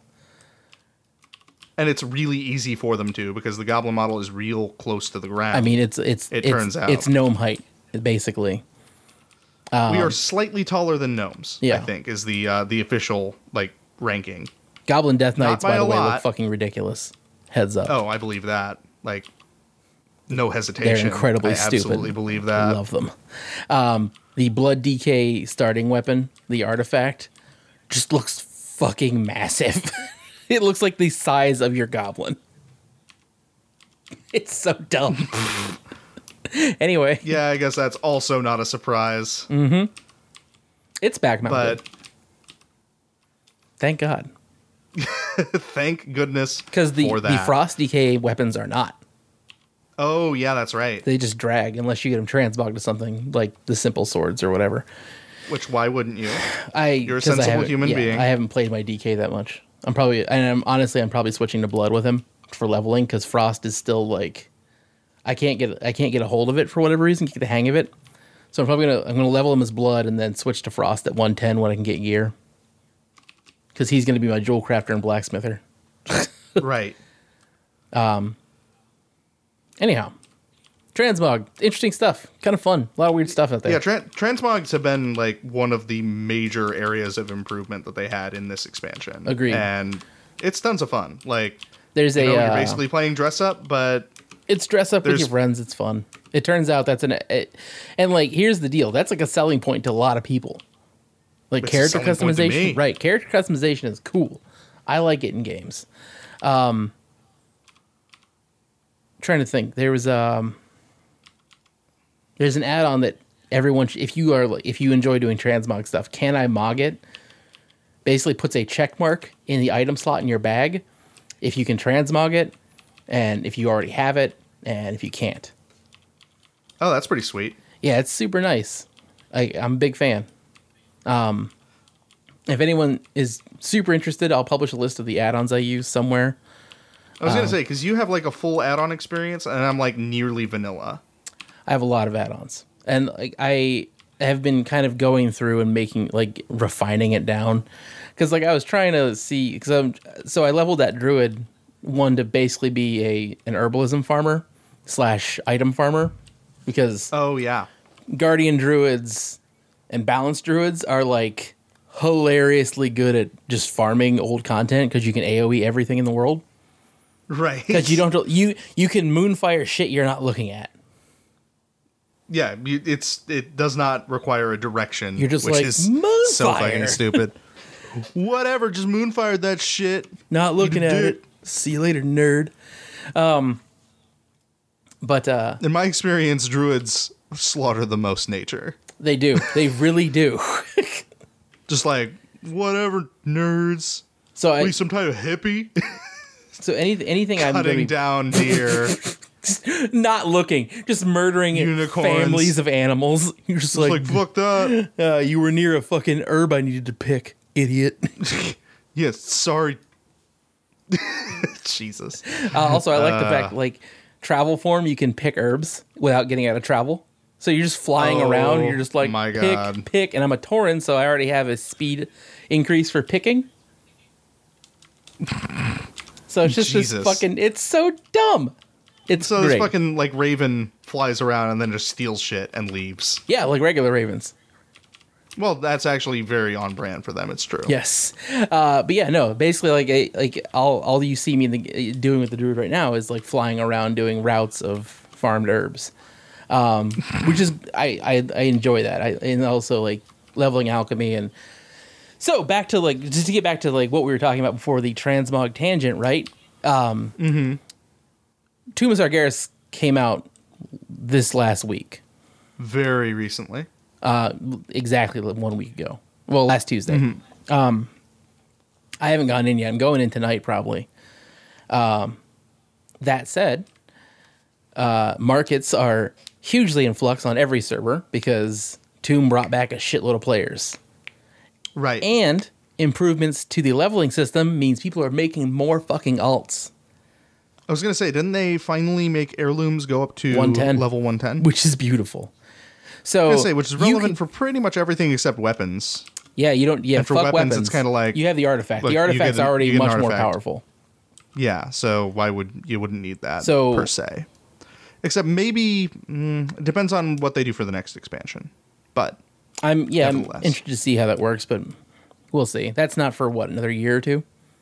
And it's really easy for them to because the goblin model is real close to the ground. I mean, it's it's It it's, turns out. it's gnome height basically. we are slightly taller than gnomes. I yeah. think is the uh, the official like ranking. Goblin Death Not Knights, by by a the way, look lot. fucking ridiculous. Heads up, Oh, I believe that. Like, no hesitation. they're incredibly I stupid. absolutely believe I that. love them. Um, the Blood D K starting weapon, the artifact, just looks fucking massive. It looks like the size of your goblin. It's so dumb. Anyway, Yeah, I guess that's also not a surprise. it's back mounted. But Thank God. thank goodness Because the, for the that. Frost D K weapons are not. Oh, yeah, that's right. They just drag unless you get them transmogged to something like the simple swords or whatever. Which, why wouldn't you? I You're a 'cause I sensible haven't- human yeah, being. I haven't played my D K that much. I'm probably, and I'm honestly, I'm probably switching to Blood with him for leveling because Frost is still like, I can't get, I can't get a hold of it for whatever reason, get the hang of it. So I'm probably gonna, I'm gonna level him as Blood and then switch to Frost at one ten when I can get gear. Because he's gonna be my jewel crafter and blacksmither. Right. Anyhow, transmog, interesting stuff, kind of fun, a lot of weird stuff out there. Yeah, tran transmogs have been like one of the major areas of improvement that they had in this expansion. Agreed. And it's tons of fun. Like, There's you a, know, uh, you're basically playing dress up, but it's dress up with There's- your friends. It's fun. It turns out that's an, it, and like here's the deal. That's like a selling point to a lot of people. Like It's a character selling point to me. customization, right? Character customization is cool. I like it in games. Um, trying to think. There was um, there's an add-on that everyone, sh- if you are like, if you enjoy doing transmog stuff, Can I Mog It? Basically puts a check mark in the item slot in your bag if you can transmog it, and if you already have it, and if you can't. Oh, that's pretty sweet. Yeah, it's super nice. I, I'm a big fan. Um, if anyone is super interested, I'll publish a list of the add-ons I use somewhere. I was Um, gonna say, because you have like a full add-on experience, and I'm like nearly vanilla. I have a lot of add-ons, and like I have been kind of going through and making like refining it down, because like I was trying to see, because I'm so I leveled that druid one to basically be a an herbalism farmer slash item farmer, because Oh yeah, guardian druids and balanced druids are like hilariously good at just farming old content because you can AoE everything in the world. right. Because you don't you you can moonfire shit you're not looking at. Yeah, you, it's it does not require a direction. You're just which like, is so "Moonfire." fucking stupid. Whatever, just moonfired that shit. Not looking You at did it. See you later, nerd. Um, but uh, In my experience, druids slaughter the most nature. they do. They really do. Just like whatever, nerds. So Are I you some type of hippie? so any anything I'm Cutting doing, down deer. not looking, just murdering Unicorns. families of animals. You're just It's like, like, fuck that. uh, you were near a fucking herb I needed to pick, idiot. Yes, sorry. Jesus. Uh, also, I like the fact like travel form, you can pick herbs without getting out of travel. So you're just flying Oh, around. You're just like my pick, God. pick, and I'm a Tauren, so I already have a speed increase for picking. So it's just this Jesus. fucking. It's so dumb. It's So great. this fucking like raven flies around and then just steals shit and leaves. Yeah, like regular ravens. Well, that's actually very on brand for them. It's true. Yes, uh, but yeah, no. Basically, like a, like all all you see me in the, doing with the druid right now is like flying around doing routes of farmed herbs, um, which is I, I I enjoy that. I and also like leveling alchemy and so back to like just to get back to like what we were talking about before the transmog tangent, right? Um, mm-hmm. Tomb of Sargeras came out this last week. Very recently. Uh, exactly one week ago. Well, last Tuesday. Mm-hmm. Um, I haven't gone in yet. I'm going in tonight probably. Um, that said, uh, markets are hugely in flux on every server because Tomb brought back a shitload of players. Right. And improvements to the leveling system means people are making more fucking alts, I was gonna say, didn't they finally make heirlooms go up to one ten level one ten? which is beautiful. So I was gonna say, which is you relevant can- for pretty much everything except weapons. yeah, you don't. Yeah, And for fuck weapons, weapons. it's kinda like, you have the artifact. look, the you artifact's get an- already you get an much more artifact. powerful. Yeah, so why would you wouldn't need that So- per se? Except maybe mm, it depends on what they do for the next expansion. But I'm yeah, I'm Nevertheless. interested to see how that works, but we'll see. That's not for what, another year or two?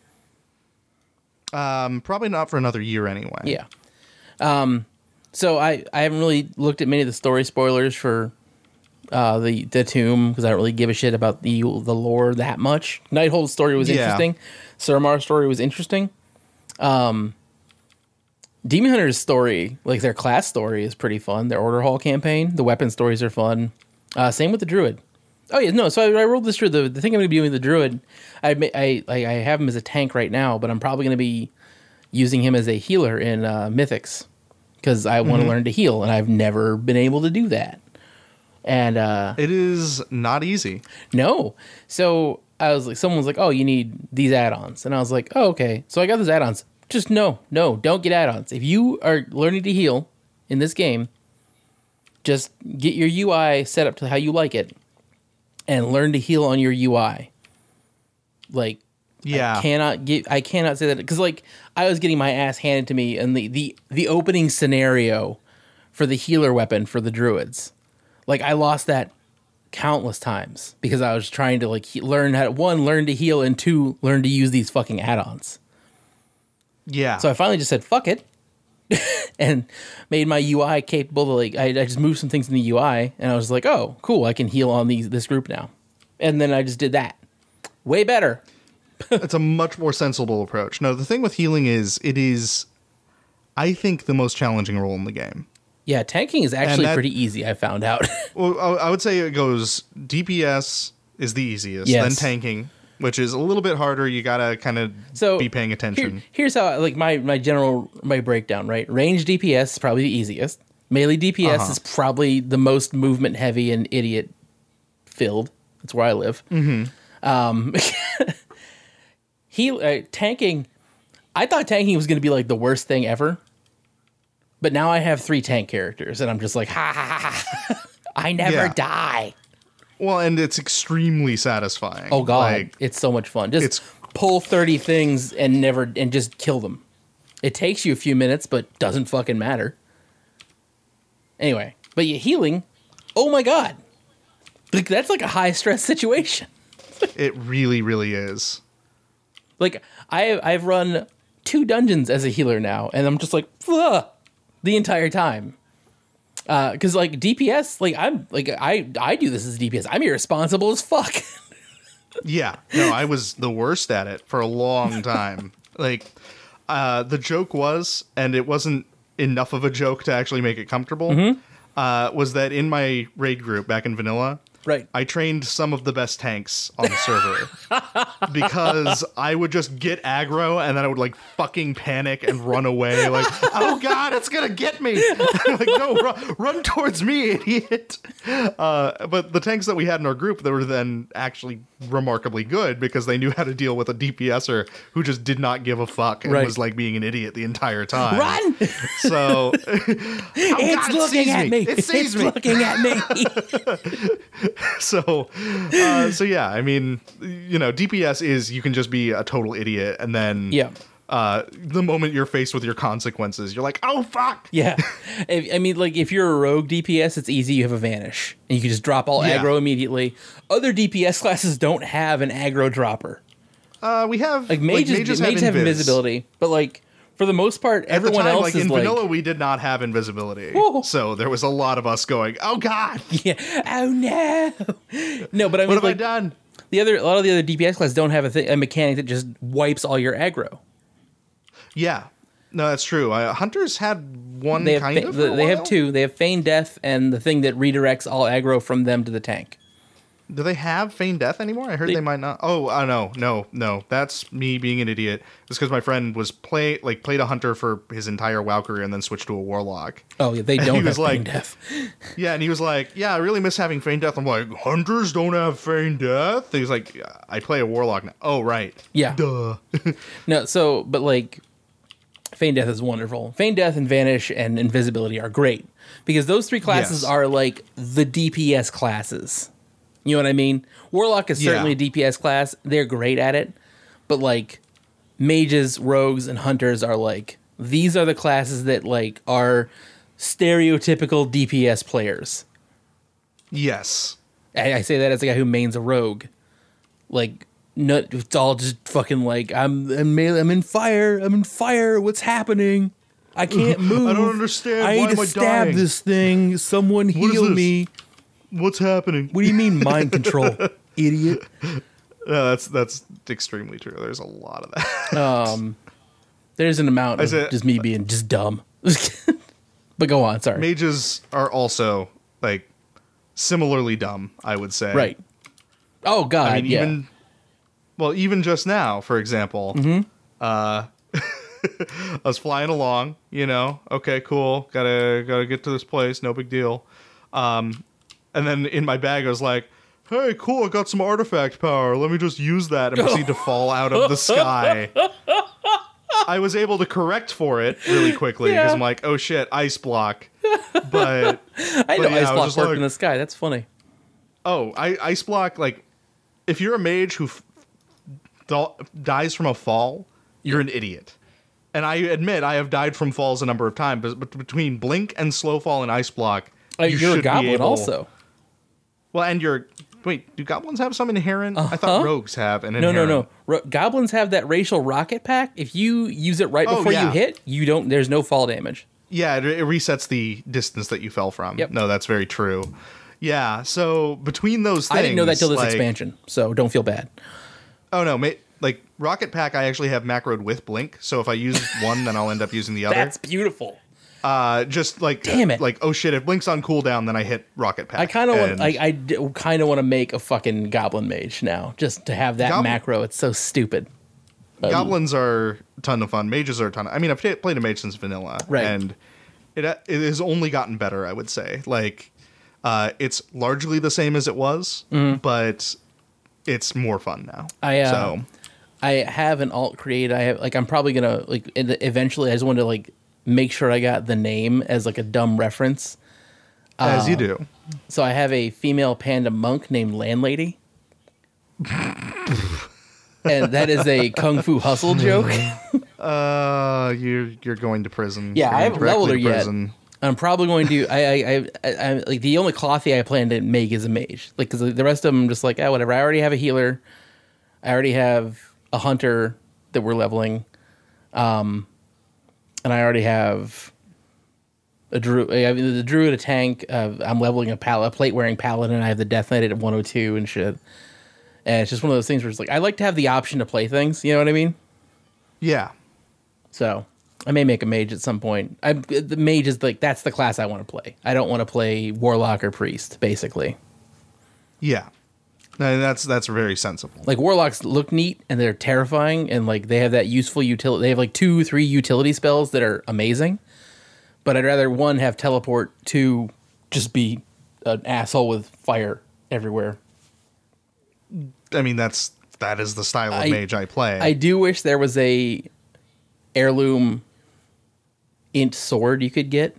um, probably not for another year anyway. Yeah. Um so I I haven't really looked at many of the story spoilers for uh the the Tomb because I don't really give a shit about the the lore that much. Nighthold's story was Yeah. interesting. Suramar's story was interesting. Um Demon Hunter's story, like their class story, is pretty fun. Their Order Hall campaign, the weapon stories are fun. Uh, same with the Druid. Oh yeah, no. So I, I rolled this through. The, the thing I'm going to be doing with the Druid, I, ma- I I I have him as a tank right now, but I'm probably going to be using him as a healer in uh, Mythics because I want to learn to heal, and I've never been able to do that. And uh, It is not easy. no, so I was like, someone was like, "Oh, you need these add-ons," and I was like, "Oh, okay." So I got those add-ons. Just no, no, don't get add-ons. If you are learning to heal in this game, just get your U I set up to how you like it, and learn to heal on your U I. Like, Yeah. I cannot get. I cannot say that because like I was getting my ass handed to me in the the the opening scenario for the healer weapon for the druids. Like I lost that countless times because I was trying to like he- learn how to, one, learn to heal, and two, learn to use these fucking add-ons. Yeah. So I finally just said fuck it, and made my U I capable to like I, I just moved some things in the U I, and I was like, oh cool, I can heal on these this group now, and then I just did that. Way better. It's a much more sensible approach. No, the thing with healing is it is I think, the most challenging role in the game. Yeah, tanking is actually that- pretty easy, I found out. Well, I I would say it goes D P S is the easiest, Yes. then tanking, which is a little bit harder. You gotta kind of So be paying attention. Here, here's how, like, my, my general, my breakdown, right? Range D P S is probably the easiest. Melee D P S Uh-huh. is probably the most movement heavy and idiot filled. That's where I live. Mm-hmm. Um, he, uh, tanking, I thought tanking was going to be, like, the worst thing ever. But now I have three tank characters, and I'm just like, ha ha ha ha. I never Yeah. die. Well, and it's extremely satisfying. Oh god, Like, it's so much fun. Just it's- pull thirty things and never and just kill them. It takes you a few minutes, but doesn't fucking matter. Anyway, but yeah, healing. Oh my god, like that's like a high stress situation. it really, really is. Like I I've run two dungeons as a healer now, and I'm just like ugh, the entire time. Because uh, like D P S, like I'm like I I do this as D P S. I'm irresponsible as fuck. Yeah, no, I was the worst at it for a long time. Like, uh, the joke was, and it wasn't enough of a joke to actually make it comfortable, Mm-hmm. uh, was that in my raid group back in vanilla, Right. I trained some of the best tanks on the server because I would just get aggro and then I would like fucking panic and run away. Like, oh god, it's gonna get me! Like, no, run, run towards me, idiot! Uh, but the tanks that we had in our group, they were then actually remarkably good because they knew how to deal with a DPSer who just did not give a fuck and Right. was like being an idiot the entire time. Run! So, oh, It's God, it looking sees at me. It sees it's me. looking at me. So, uh, so yeah, I mean, you know, D P S is you can just be a total idiot, and then Yeah. uh, the moment you're faced with your consequences, you're like, oh fuck. Yeah. If, I mean, like, if you're a rogue D P S, it's easy. You have a vanish. And you can just drop all Yeah. aggro immediately. Other D P S classes don't have an aggro dropper. Uh, we have Like, mages, mages mages have invis. invisibility. But, like, for the most part, At the everyone time, else like is in like... vanilla, we did not have invisibility, Whoa. so there was a lot of us going, oh god, Yeah. Oh, no. No, but I mean, what have I like, done? the other, a lot of the other D P S classes don't have a, th- a mechanic that just wipes all your aggro. Yeah, no, that's true. Uh, Hunters had one They have, kind fa- of. the- for a they have while? two. They have Feign Death and the thing that redirects all aggro from them to the tank. Do they have Feign Death anymore? I heard They- they, might not. Oh, uh, no, no, no. That's me being an idiot. It's because my friend was play like played a hunter for his entire WoW career and then switched to a warlock. Oh, yeah, they And don't he have was Feign like- Death. Yeah, and he was like, "Yeah, I really miss having Feign Death." I'm like, "Hunters don't have Feign Death." He was like, "Yeah, I play a warlock now." Oh, right. Yeah. Duh. No, so, but like, Feign Death is wonderful. Feign Death and Vanish and Invisibility are great because those three classes Yes. are like the D P S classes. You know what I mean? Warlock is certainly Yeah. a D P S class. They're great at it. But like, mages, rogues, and hunters are like, these are the classes that like are stereotypical D P S players. Yes. I, I say that as a guy who mains a rogue. Like, no, it's all just fucking like I'm. I'm, melee, I'm in fire. I'm in fire. What's happening? I can't move. I don't understand. I Why need am to I stab dying? this thing. Someone is heal this? me. What's happening? What do you mean mind control, idiot? No, that's that's extremely true. There's a lot of that. Um, there's an amount of said- just me being just dumb. But go on. Sorry. Mages are also like similarly dumb, I would say. Right. Oh God. I mean, yeah. even well, even just now, for example, Mm-hmm. uh, I was flying along. You know, okay, cool. Gotta gotta get to this place. No big deal. Um, and then in my bag, I was like, "Hey, cool! I got some artifact power. Let me just use that." And proceed to fall out of the sky. I was able to correct for it really quickly because Yeah. I'm like, "Oh shit, ice block." But I know but yeah, ice I was block just worked like- in the sky. That's funny. oh, I, ice block, like, if you're a mage who f- th- dies from a fall, you're an idiot. And I admit I have died from falls a number of times, but, but between blink and slow fall and ice block, Uh, you you're a should be goblin able- also. Well, and you're wait, do goblins have some inherent? I Uh-huh. thought rogues have an No, inherent. no, no. Ro- goblins have that racial rocket pack. If you use it right Oh, before you yeah. hit, you don't. There's no fall damage. Yeah, it, it resets the distance that you fell from. Yep. No, that's very true. Yeah, so between those things, I didn't know that till this like- expansion, so don't feel bad. Oh no, ma- like Rocket Pack, I actually have macroed with Blink. So if I use one, then I'll end up using the other. That's beautiful. Uh, just like, Damn it. like, oh shit, if Blink's on cooldown, then I hit Rocket Pack. I kind of want, And I, I d- kind of want to make a fucking Goblin Mage now, just to have that Goblin- macro. It's so stupid. Um, Goblins are a ton of fun. Mages are a ton of, I mean, I've t- played a mage since vanilla. Right. And it, it has only gotten better, I would say. Like, uh, it's largely the same as it was, Mm-hmm. but it's more fun now. I, uh, so, I have an alt create. I have like I'm probably gonna like in- eventually. I just want to like make sure I got the name as like a dumb reference. as uh, you do. So I have a female panda monk named Landlady. And that is a Kung Fu Hustle joke. Uh, you're you're going to prison. Yeah, You're I going haven't directly leveled her to yet. prison. I'm probably going to. I, I, I, I, I like the only clothy I plan to make is a mage. Like, because the rest of them, I'm just like, oh, whatever. I already have a healer. I already have a hunter that we're leveling, um, and I already have a druid. I mean, the druid, a tank. Uh, I'm leveling a pal- a plate wearing paladin. I have the death knight at one oh two and shit. And it's just one of those things where it's like I like to have the option to play things. You know what I mean? Yeah. So I may make a mage at some point. I the mage is like that's the class I want to play. I don't want to play warlock or priest, basically. Yeah. No, that's that's very sensible. Like warlocks look neat and they're terrifying and like they have that useful utility. They have like two, three utility spells that are amazing. But I'd rather one have teleport, two just be an asshole with fire everywhere. I mean, that's that is the style of I- mage I play. I do wish there was a heirloom int sword you could get.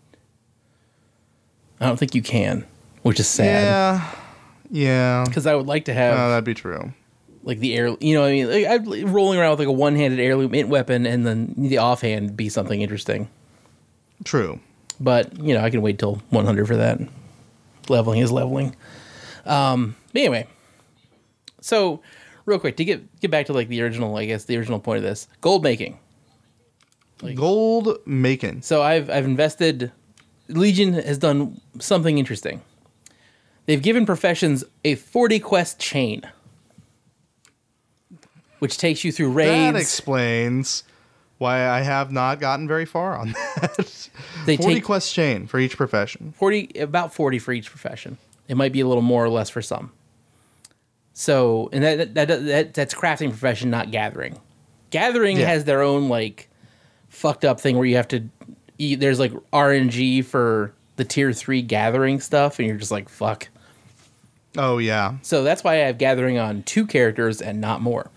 I don't think you can, which is sad. yeah. Yeah. Because I would like to have Uh, that'd be true. like the air, you know, what I mean, like, I'd rolling around with like a one-handed heirloom int weapon, and then the offhand be something interesting. True. But you know, I can wait till one hundred for that. Leveling is leveling. Um, but anyway, so real quick to get get back to like the original, I guess the original point of this gold making. Gold making. So I've I've invested. Legion has done something interesting. They've given professions a forty quest chain, which takes you through raids. That explains why I have not gotten very far on that. They forty take- quest chain for each profession. forty about forty for each profession. It might be a little more or less for some. So, and that that, that, that that's crafting profession, not gathering. Gathering Yeah. has their own like fucked up thing where you have to eat, there's like R N G for the tier three gathering stuff, and you're just like fuck. Oh yeah. So that's why I have gathering on two characters and not more.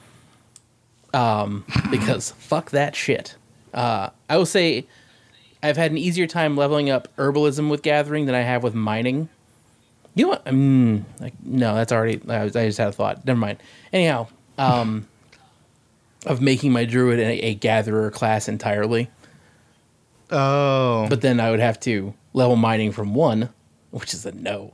Um, because fuck that shit. Uh, I will say I've had an easier time leveling up herbalism with gathering than I have with mining. You know what? Mm, like, no, that's already. I, was, I just had a thought. Never mind. Anyhow, um, of making my druid a, a gatherer class entirely, Oh. but then I would have to level mining from one, which is a no.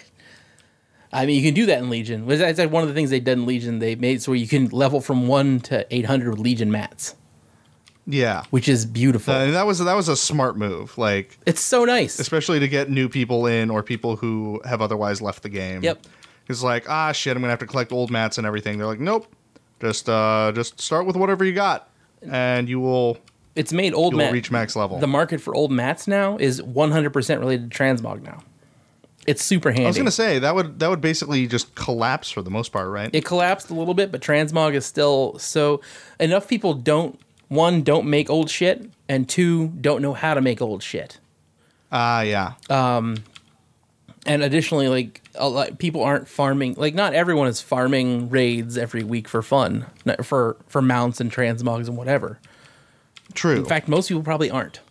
I mean, you can do that in Legion. That's like one of the things they did in Legion. They made so you can level from one to eight hundred with Legion mats, yeah. which is beautiful. Uh, and that was that was a smart move. Like, It's so nice. especially to get new people in or people who have otherwise left the game. Yep. It's like, ah, shit, I'm gonna have to collect old mats and everything. They're like, nope, just uh, just start with whatever you got, and you will It's made old you will mat. reach max level. The market for old mats now is one hundred percent related to transmog now. It's super handy. I was gonna say that would that would basically just collapse for the most part, right? It collapsed a little bit, but transmog is still so enough people don't one don't make old shit, and two don't know how to make old shit. Ah, yeah. And additionally, like a lot, people aren't farming. Like not everyone is farming raids every week for fun, not for for mounts and transmogs and whatever. True. In fact, most people probably aren't.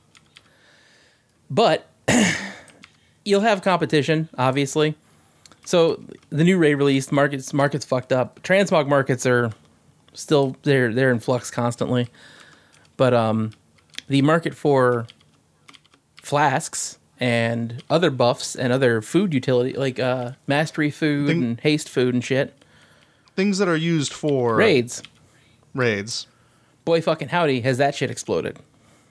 But you'll have competition, obviously. So the new raid release, markets markets fucked up. Transmog markets are still they're they're in flux constantly. But um, the market for flasks and other buffs and other food utility like uh, mastery food Thing- and haste food and shit Things that are used for raids. raids. Boy fucking howdy, has that shit exploded.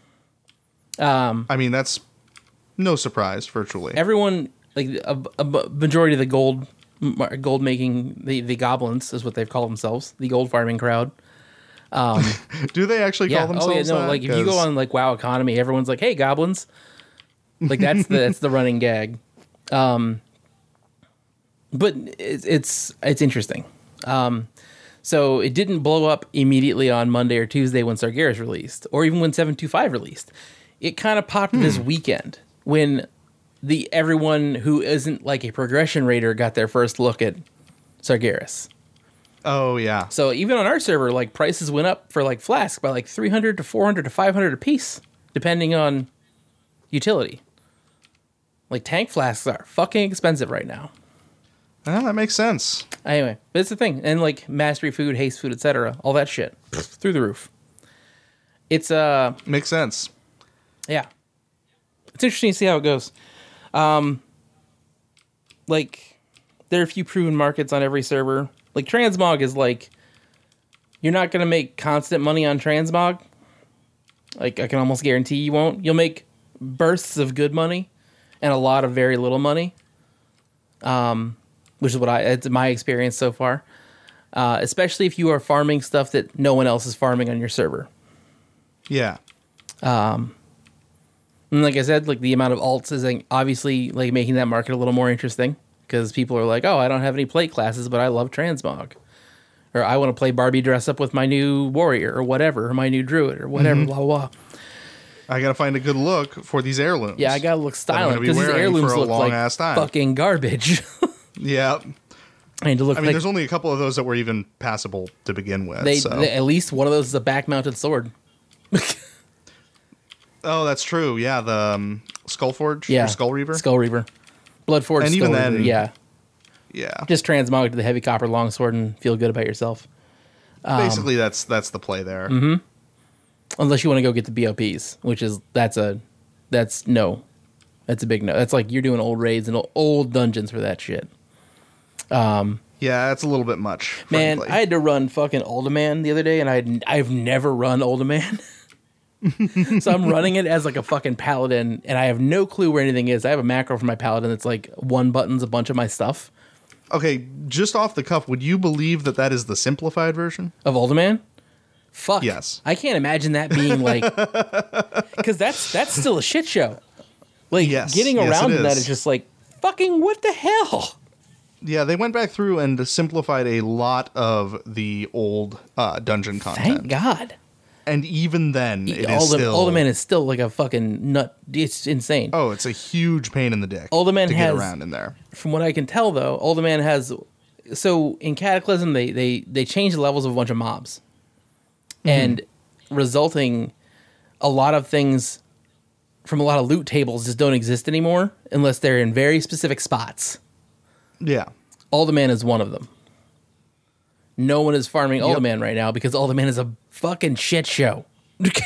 I mean, that's no surprise, virtually. Everyone like a, a majority of the gold gold making the, the goblins is what they've called themselves, the gold farming crowd. Um, Do they actually yeah. call themselves oh, yeah, no, that? like if you go on like WoW Economy, everyone's like, hey, goblins. Like that's the that's the running gag. Um, but it's it's it's interesting. Um, so it didn't blow up immediately on Monday or Tuesday when Sargeras released, or even when seven two five released. It kind of popped hmm. this weekend when the everyone who isn't like a progression raider got their first look at Sargeras. Oh yeah. So even on our server, like prices went up for like Flask by like three hundred to four hundred to five hundred a piece, depending on utility. Like tank flasks are fucking expensive right now. Well, that makes sense. Anyway, that's the thing. And like mastery food, haste food, et cetera, all that shit through the roof. It's uh makes sense. Yeah. It's interesting to see how it goes. Um like there are a few proven markets on every server. Like transmog is like you're not going to make constant money on transmog. Like I can almost guarantee you won't. You'll make bursts of good money and a lot of very little money. Um which is what I it's my experience so far. Uh especially if you are farming stuff that no one else is farming on your server. Yeah. Um and like I said, like the amount of alts is like, obviously like making that market a little more interesting. Because people are like, oh, I don't have any plate classes, but I love transmog. Or I want to play Barbie dress up with my new warrior or whatever, or my new druid or whatever, mm-hmm. blah, blah, blah. I got to find a good look for these heirlooms. Yeah, I got to look styling because these heirlooms look like time. fucking garbage. Yeah. I need to look I mean, like, there's only a couple of those that were even passable to begin with. They, so. they, at least one of those is a back-mounted sword. Oh, that's true. Yeah, the um, Skullforge yeah. or Skull Reaver? Skull Reaver. Bloodforge, and Skull even Reaver, then, yeah. Yeah. Just transmog to the heavy copper longsword and feel good about yourself. Um, Basically, that's that's the play there. Mm-hmm. Unless you want to go get the B O Ps, which is, that's a, that's no. That's a big no. That's like you're doing old raids and old dungeons for that shit. Um, yeah, that's a little bit much. Man, frankly. I had to run fucking Uldaman the other day, and I I've never run Uldaman. So I'm running it as like a fucking paladin, and I have no clue where anything is. I have a macro for my paladin that's like one button's a bunch of my stuff. Okay, just off the cuff, would you believe that that is the simplified version of Uldaman? Fuck. Yes. I can't imagine that being like, because that's that's still a shit show. Like yes. getting yes, around to is. that is just like fucking what the hell. Yeah, they went back through and simplified a lot of the old uh, dungeon content. Thank God. And even then, it Ulda, is still... Uldaman is still like a fucking nut. It's insane. Oh, it's a huge pain in the dick Uldaman to has, get around in there. From what I can tell, though, Uldaman has... So, in Cataclysm, they, they, they changed the levels of a bunch of mobs. Mm-hmm. And resulting... A lot of things from a lot of loot tables just don't exist anymore unless they're in very specific spots. Yeah. Uldaman is one of them. No one is farming Yep. Uldaman right now because Uldaman is a fucking shit show. It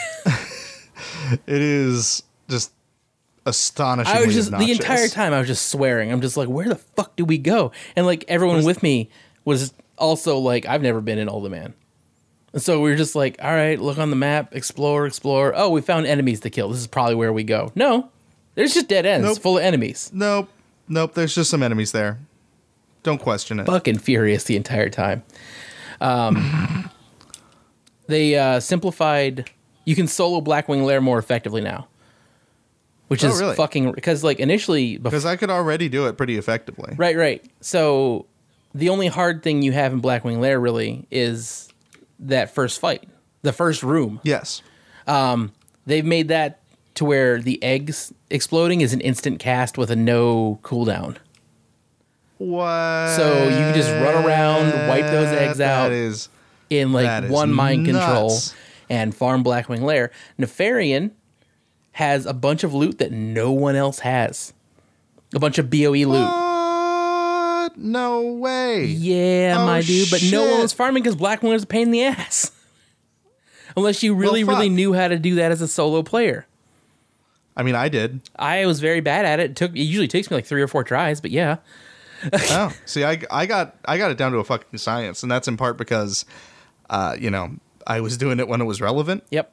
is just astonishingly I was just obnoxious. the entire time I was just swearing. I'm just like, where the fuck do we go? And like everyone Where's with me was also like, I've never been in Uldaman. And so we were just like, all right, look on the map, explore, explore. Oh, we found enemies to kill. This is probably where we go. No, there's just dead ends Nope. full of enemies. Nope. Nope. There's just some enemies there. Don't question it. Fucking furious the entire time. Um, they uh, simplified. You can solo Blackwing Lair more effectively now, which Oh, is really? fucking because like initially bef- Because I could already do it pretty effectively. right, right. So the only hard thing you have in Blackwing Lair really is that first fight, the first room. Yes. Um, they've made that to where the eggs exploding is an instant cast with a no cooldown. What? So you can just run around, wipe those eggs out. That is in like that is one mind nuts. control and farm Blackwing Lair. Nefarian has a bunch of loot that no one else has. A bunch of B O E loot. What? No way. Yeah, Oh, my dude, but no shit. one was farming because Blackwing is a pain in the ass. Unless you really, Well, really fuck. knew how to do that as a solo player. I mean, I did. I was very bad at it. It took it usually takes me like three or four tries, but yeah. Oh, see, I, I got I got it down to a fucking science, and that's in part because, uh, you know, I was doing it when it was relevant. Yep.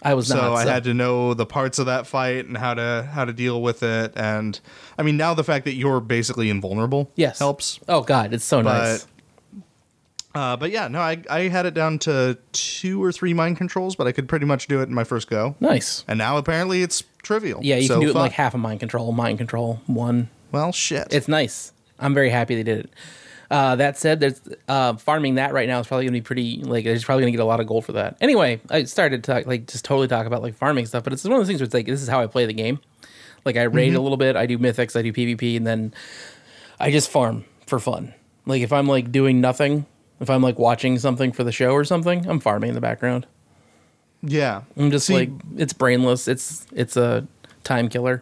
I was so not. I so- had to know the parts of that fight and how to how to deal with it. And I mean, now the fact that you're basically invulnerable Yes. helps. Oh God, it's so nice. Uh, but yeah, no, I I had it down to two or three mind controls, but I could pretty much do it in my first go. Nice. And now apparently it's trivial. Yeah, you So can do it in fuck. like half a mind control, mind control, one. Well, shit. It's nice. I'm very happy they did it. Uh, that said, there's uh, farming that right now is probably gonna be pretty like there's probably gonna get a lot of gold for that. Anyway, I started to talk, like just totally talk about like farming stuff, but it's one of those things where it's like this is how I play the game. Like I raid Mm-hmm. a little bit, I do mythics, I do PvP, and then I just farm for fun. Like if I'm like doing nothing, if I'm like watching something for the show or something, I'm farming in the background. yeah. I'm just See, like it's brainless. It's it's a time killer.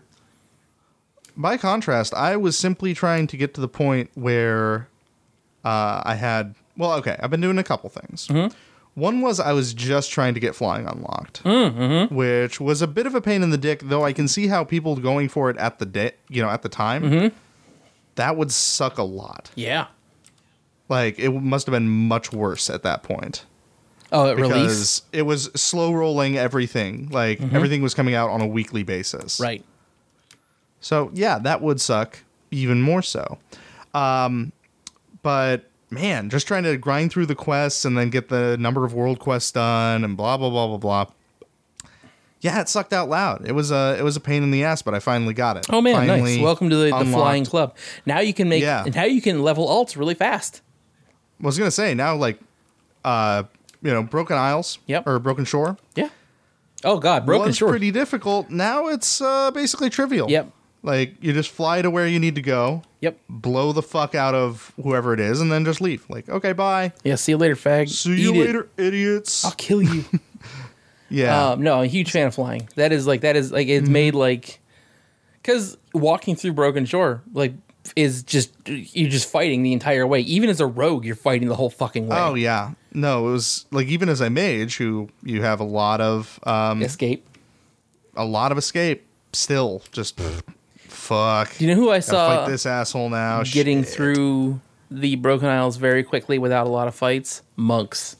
by contrast, I was simply trying to get to the point where uh, I had. Well, okay, I've been doing a couple things. Mm-hmm. One was I was just trying to get flying unlocked, Mm-hmm. which was a bit of a pain in the dick. Though I can see how people going for it at the day, you know, at the time, Mm-hmm. that would suck a lot. Yeah. Like it must have been much worse at that point. Oh, it Because released. it was slow rolling everything. Like everything was coming out on a weekly basis. Right. So yeah, that would suck even more so. Um, but man, just trying to grind through the quests and then get the number of world quests done and blah blah blah blah blah. Yeah, it sucked out loud. It was a it was a pain in the ass, but I finally got it. Oh man, Finally nice. Welcome to the, the unlocked. flying club. Now you can make Yeah. now you can level alts really fast. I was gonna say now, like, uh, you know, Broken Isles, Yep. or Broken Shore, Yeah. Oh god, broken was shore. pretty difficult. Now it's uh, basically trivial. Yep. Like you just fly to where you need to go, Yep. blow the fuck out of whoever it is, and then just leave. Like, okay, bye. Yeah, see you later, fag. See you Eat it. later, idiots. I'll kill you. Yeah. um, no, I'm a huge fan of flying. That is like that is like it's Mm-hmm. made like because walking through Broken Shore like is just you're just fighting the entire way. Even as a rogue, you're fighting the whole fucking way. Oh yeah. No, it was like even as a mage, who you have a lot of um, Escape. a lot of escape. Still, just fuck. Do you know who I Gotta saw fight this asshole now. getting Shit. through the Broken Isles very quickly without a lot of fights? Monks.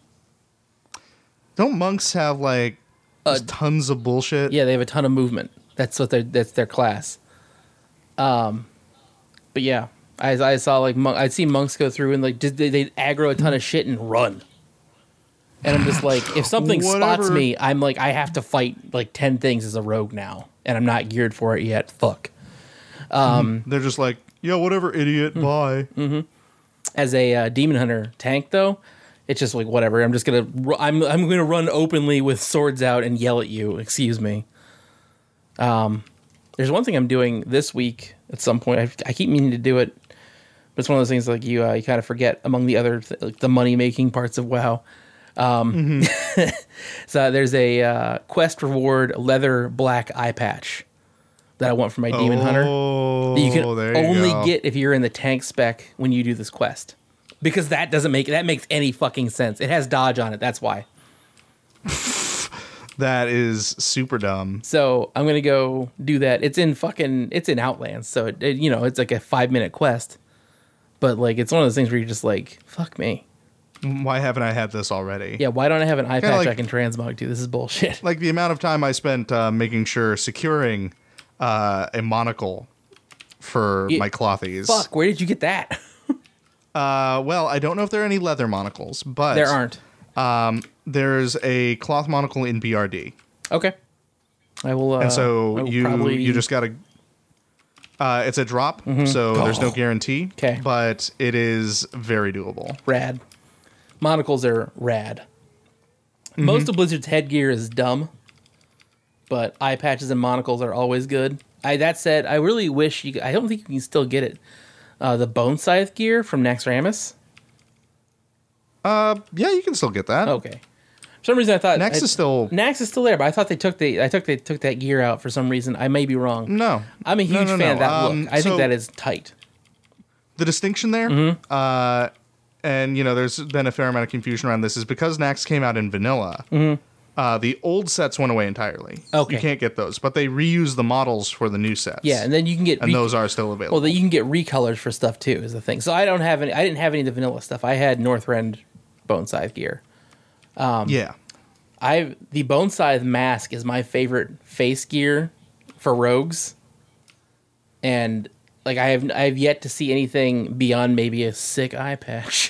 Don't monks have like just tons of bullshit? Yeah, they have a ton of movement. That's what their that's their class. Um, but yeah, I I saw like monk, I'd see monks go through and like just, they they aggro a ton of shit and run. And I'm just like, if something spots Whatever. me, I'm like, I have to fight like ten things as a rogue now, and I'm not geared for it yet. Fuck. They're just like, yo, whatever, idiot. Hmm. Bye. As a uh, demon hunter tank, though, it's just like whatever. I'm just gonna ru- I'm I'm gonna run openly with swords out and yell at you. Excuse me. Um, there's one thing I'm doing this week at some point. I, I keep meaning to do it, but it's one of those things like you uh, you kind of forget among the other th- like the money making parts of WoW. Um, so there's a uh, quest reward leather black eye patch that I want for my demon hunter. Oh, That you can there you only go. get if you're in the tank spec when you do this quest. Because that doesn't make that makes any fucking sense. It has dodge on it. That's why. That is super dumb. So I'm gonna go do that. It's in fucking it's in Outlands, so it, it- you know it's like a five minute quest. But like it's one of those things where you're just like, fuck me. Why haven't I had this already? Yeah, why don't I have an eye patch like- I can transmog to? This is bullshit. Like the amount of time I spent uh, making sure securing uh, a monocle for Yeah. my clothies. Fuck, where did you get that? Uh, well, I don't know if there are any leather monocles, but There aren't. Um, there's a cloth monocle in B R D, Okay. I will. Uh, and I so will you probably- you just gotta. Uh, it's a drop, so there's no Oh. guarantee. 'Kay. But it is very doable. rad. Monocles are rad. Mm-hmm. Most of Blizzard's headgear is dumb, but eye patches and monocles are always good. I that said, I really wish you. I don't think you can still get it. Uh, the Bone Scythe gear from Naxxramas. Uh, yeah, you can still get that. Okay. For some reason, I thought Nax I- is still Nax is still there, but I thought they took the I took they took that gear out for some reason. I may be wrong. no. I'm a No, huge no, fan no. of that Um, look. I think so that is tight. the distinction there. Mm-hmm. Uh, and you know, there's been a fair amount of confusion around this. Is because Nax came out in vanilla. Uh, the old sets went away entirely. Mm-hmm. Okay. You can't get those, but they reuse the models for the new sets. Yeah, and then you can get and re- those are still available. well, then you can get recolors for stuff too. Is the thing. So I don't have any. I didn't have any of the vanilla stuff. I had Northrend Bone Scythe gear. yeah. I've the Bone Scythe mask is my favorite face gear for rogues, and like I have I have yet to see anything beyond maybe a sick eye patch.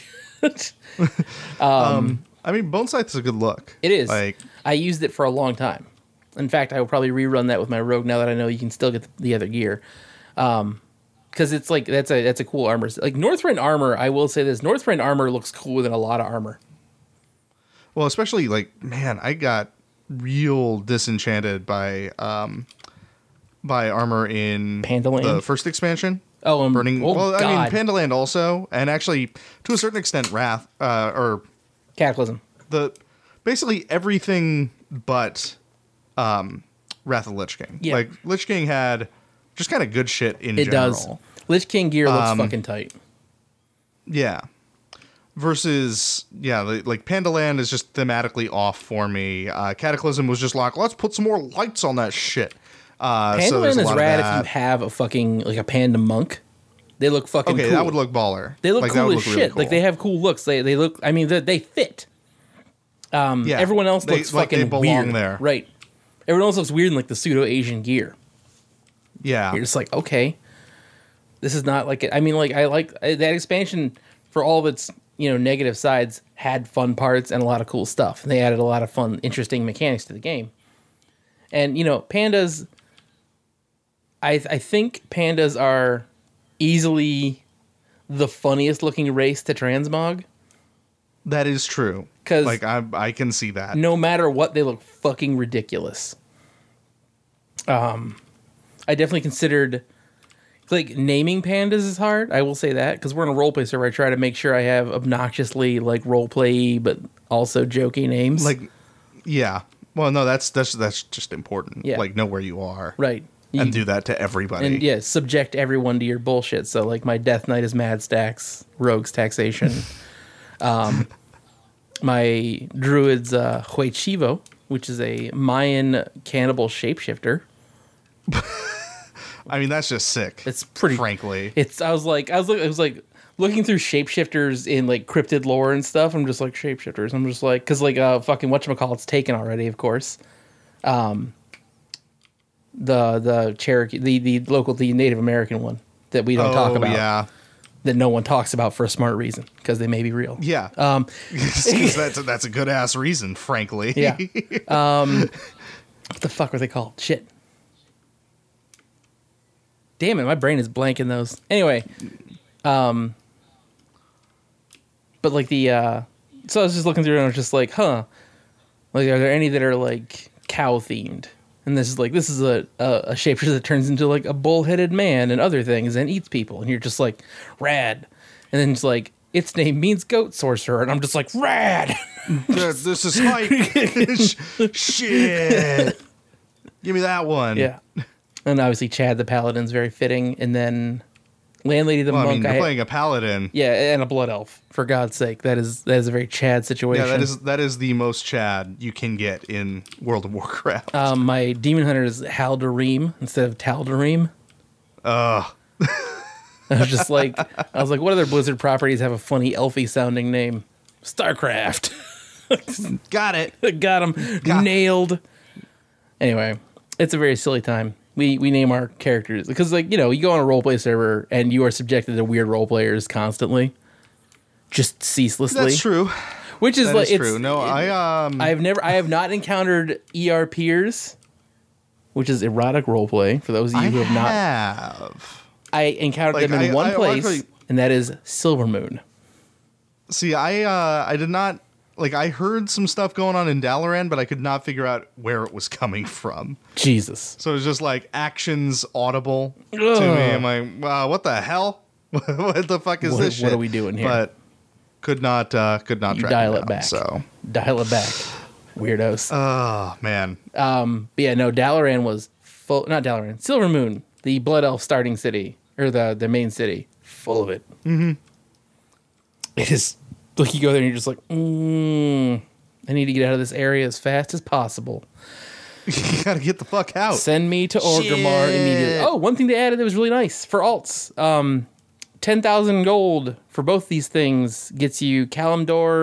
um, I mean, Bone Scythe is a good look. It is. Like I used it for a long time. In fact, I will probably rerun that with my rogue now that I know you can still get the other gear. Um, because it's like that's a that's a cool armor. Like Northrend armor, I will say this: Northrend armor looks cooler than a lot of armor. Well, especially like, man, I got real disenchanted by um by armor in Pandaland? the first expansion. Oh, um, Burning. oh, well, I God. mean, Pandaland also, and actually to a certain extent, Wrath, uh, or Cataclysm. the basically everything but um, Wrath of the Lich King. Yeah. Like Lich King had just kind of good shit in It general. does. Lich King gear looks Um, fucking tight. Yeah. Versus, yeah, like, like Pandaland is just thematically off for me. Uh, Cataclysm was just like, let's put some more lights on that shit. Uh, so there's Pandaland a is lot of rad if that. you have a fucking like a panda monk. They look fucking Okay, cool. that would look baller. They look like, that cool would as look shit. really Like cool. they have cool looks. They they look. I mean, they, they fit. Um, Yeah, everyone else they- looks like they fucking belong weird. there. Right. Everyone else looks weird in like the pseudo Asian gear. Yeah. You're just like, okay, this is not like. I mean, like I like uh, that expansion for all of its you know negative sides had fun parts and a lot of cool stuff. And they added a lot of fun, interesting mechanics to the game. And you know, pandas. I I think pandas are easily the funniest looking race to transmog. That is true. 'Cause- like I I can see that. No matter what, they look fucking ridiculous. Um, I definitely considered like naming pandas is hard. I will say that because we're in a roleplay server. I try to make sure I have obnoxiously like roleplay, but also jokey names. Like, yeah. Well, no, that's that's that's just important. Yeah. Like, know where you are. right. And You- do that to everybody. and yeah, subject everyone to your bullshit. So like my Death Knight is Mad Stacks, Rogues Taxation. um, my Druid's uh, Huichivo, which is a Mayan cannibal shapeshifter. I mean, that's just sick. It's pretty. frankly. It's. I was like, I was. Look, I was like looking through shapeshifters in like cryptid lore and stuff. I'm just like shapeshifters. I'm just like, because like uh fucking whatchamacallit's taken already, of course. Um. The the Cherokee, the the local, the Native American one that we don't talk Oh, about. Yeah. That no one talks about for a smart reason because they may be real. Yeah. Um. 'Cause that's a, that's a good ass reason, frankly. Yeah. Um. What the fuck were they called? Shit. Damn it, my brain is blanking those. Anyway, um, but like the, uh, so I was just looking through and I was just like, huh, like are there any that are like cow themed? And this is like, this is a, a, a shapeshifter that turns into like a bull-headed man and other things and eats people. And you're just like, rad. And then it's like, its name means goat sorcerer. And I'm just like, rad. this, this is like shit. Give me that one. Yeah. And obviously Chad the Paladin's very fitting. And then Landlady the Well, I Monk. mean, you're I- playing a paladin. yeah, and a blood elf. For God's sake, that is that is a very Chad situation. Yeah, that is that is the most Chad you can get in World of Warcraft. Um, my demon hunter is Haldarim instead of Taldarim. Ugh. I was just like, I was like, what other Blizzard properties have a funny elfy sounding name? StarCraft. Got it. Got him Got- nailed. Anyway, it's a very silly time. We we name our characters because, like, you know, you go on a roleplay server and you are subjected to weird role players constantly, just ceaselessly. That's true. Which is That like is it's, true. No, it- I um. I have never, I have not encountered E R peers, which is erotic roleplay. For those of you I who have not, have. I encountered Like, them in I- one I place, actually- and that is Silver Moon. See, I uh, I did not like. I heard some stuff going on in Dalaran, but I could not figure out where it was coming from. Jesus, So it was just like actions audible to Ugh. me. I'm like, wow, what the hell? What the fuck is What- this shit? what are we doing here? But could not uh, could not You track dial it it down, back. So, dial it back, weirdos. oh man, Um, but yeah, no, Dalaran was full. Not Dalaran, Silver Moon, the Blood Elf starting city or the the main city, full of it. Mm-hmm. It is like you go there and you're just like, mm, I need to get out of this area as fast as possible. you gotta get the fuck out. Send me to Orgrimmar Shit. immediately. Oh, one thing they added that was really nice for alts. Um, ten thousand gold for both these things gets you Kalimdor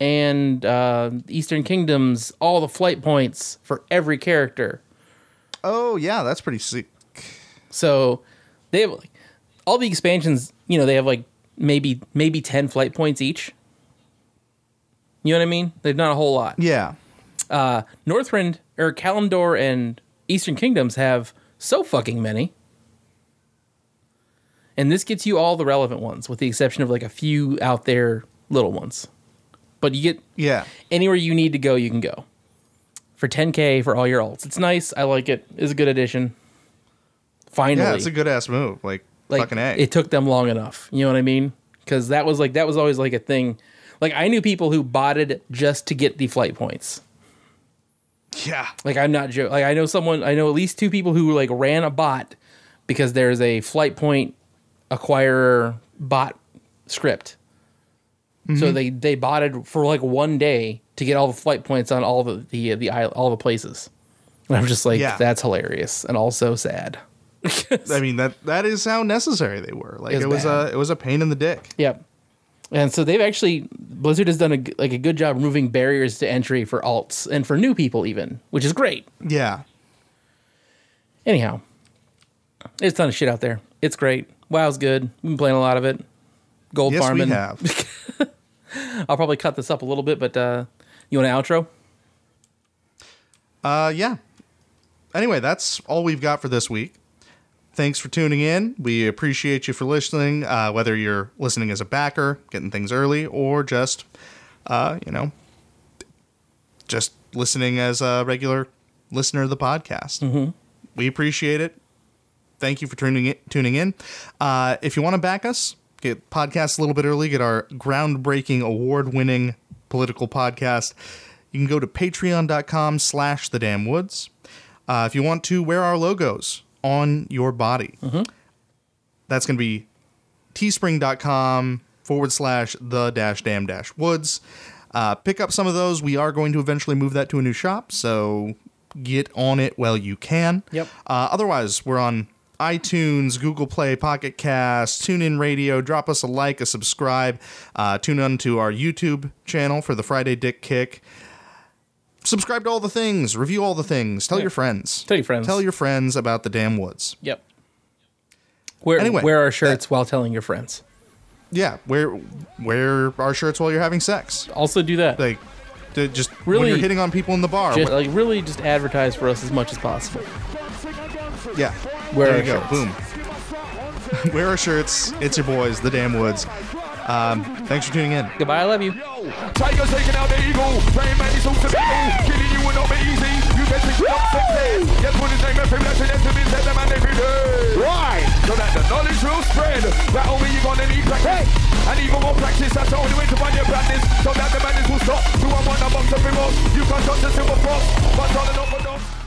and uh, Eastern Kingdoms, all the flight points for every character. Oh, yeah, that's pretty sick. So they have like, all the expansions, you know, they have like maybe maybe ten flight points each. You know what I mean? They've not a whole lot. Yeah. Uh, Northrend, or Kalimdor and Eastern Kingdoms have so fucking many. And this gets you all the relevant ones, with the exception of like a few out there little ones. But you get Yeah. anywhere you need to go, you can go. For ten K for all your alts. It's nice. I like it. It's a good addition. Finally. Yeah, it's a good ass move. Like, like, fucking A. It took them long enough. You know what I mean? Because that was like that was always like a thing. Like, I knew people who botted just to get the flight points. Yeah. Like, I'm not joking. Like, I know someone, I know at least two people who like ran a bot because there's a flight point acquirer bot script. Mm-hmm. So they they botted for like one day to get all the flight points on all the the, the all the places. And I'm just like, yeah. That's hilarious and also sad. I mean, that that is how necessary they were. Like, It's it was bad. a it was a pain in the dick. Yep. And so they've actually, Blizzard has done a, like a good job removing barriers to entry for alts and for new people even, which is great. Yeah. Anyhow, there's a ton of shit out there. It's great. WoW's good. We've been playing a lot of it. Gold Yes, farming. we have. I'll probably cut this up a little bit, but uh, you want an outro? Uh, yeah. Anyway, that's all we've got for this week. Thanks for tuning in. We appreciate you for listening, uh, whether you're listening as a backer, getting things early, or just, uh, you know, just listening as a regular listener of the podcast. Mm-hmm. We appreciate it. Thank you for tuning in. Tuning in. Uh, if you want to back us, get podcasts a little bit early, get our groundbreaking, award-winning political podcast, you can go to patreon.com slash the damn woods. Uh, if you want to wear our logos on your body, mm-hmm. that's going to be teespring.com forward slash the dash damn dash woods. Uh, pick up some of those. We are going to eventually move that to a new shop, so get on it while you can. Yep. Uh, otherwise, we're on iTunes, Google Play, Pocket Cast, TuneIn Radio. Drop us a like, a subscribe. Uh, tune in to our YouTube channel for the Friday Dick Kick. Subscribe to all the things. Review all the things. Tell Yeah. your friends. Tell your friends. Tell your friends about the damn woods. Yep. Wear, Anyway, wear our shirts that- while telling your friends. Yeah, wear wear our shirts while you're having sex. Also do that. Like, to just Really- when you're hitting on people in the bar. Just, like, really just advertise for us as much as possible. yeah, Wear there our you go. shirts. Boom. Wear our shirts. It's your boys, the damn woods. Um, thanks for tuning in. Goodbye, I love you. Tiger's taking out the eagle. Praying man, he's also evil. Killing you will not be easy. You better pick up success. Yes, put his name and fame. That's an estimate. Set them and every day. Right. So that the knowledge will spread. Battle me, you're gonna need practice. And even more practice. That's the only way to find your practice. So that the madness will stop. Do I want a box of remote? You can't touch the silver fox. But on and up and up.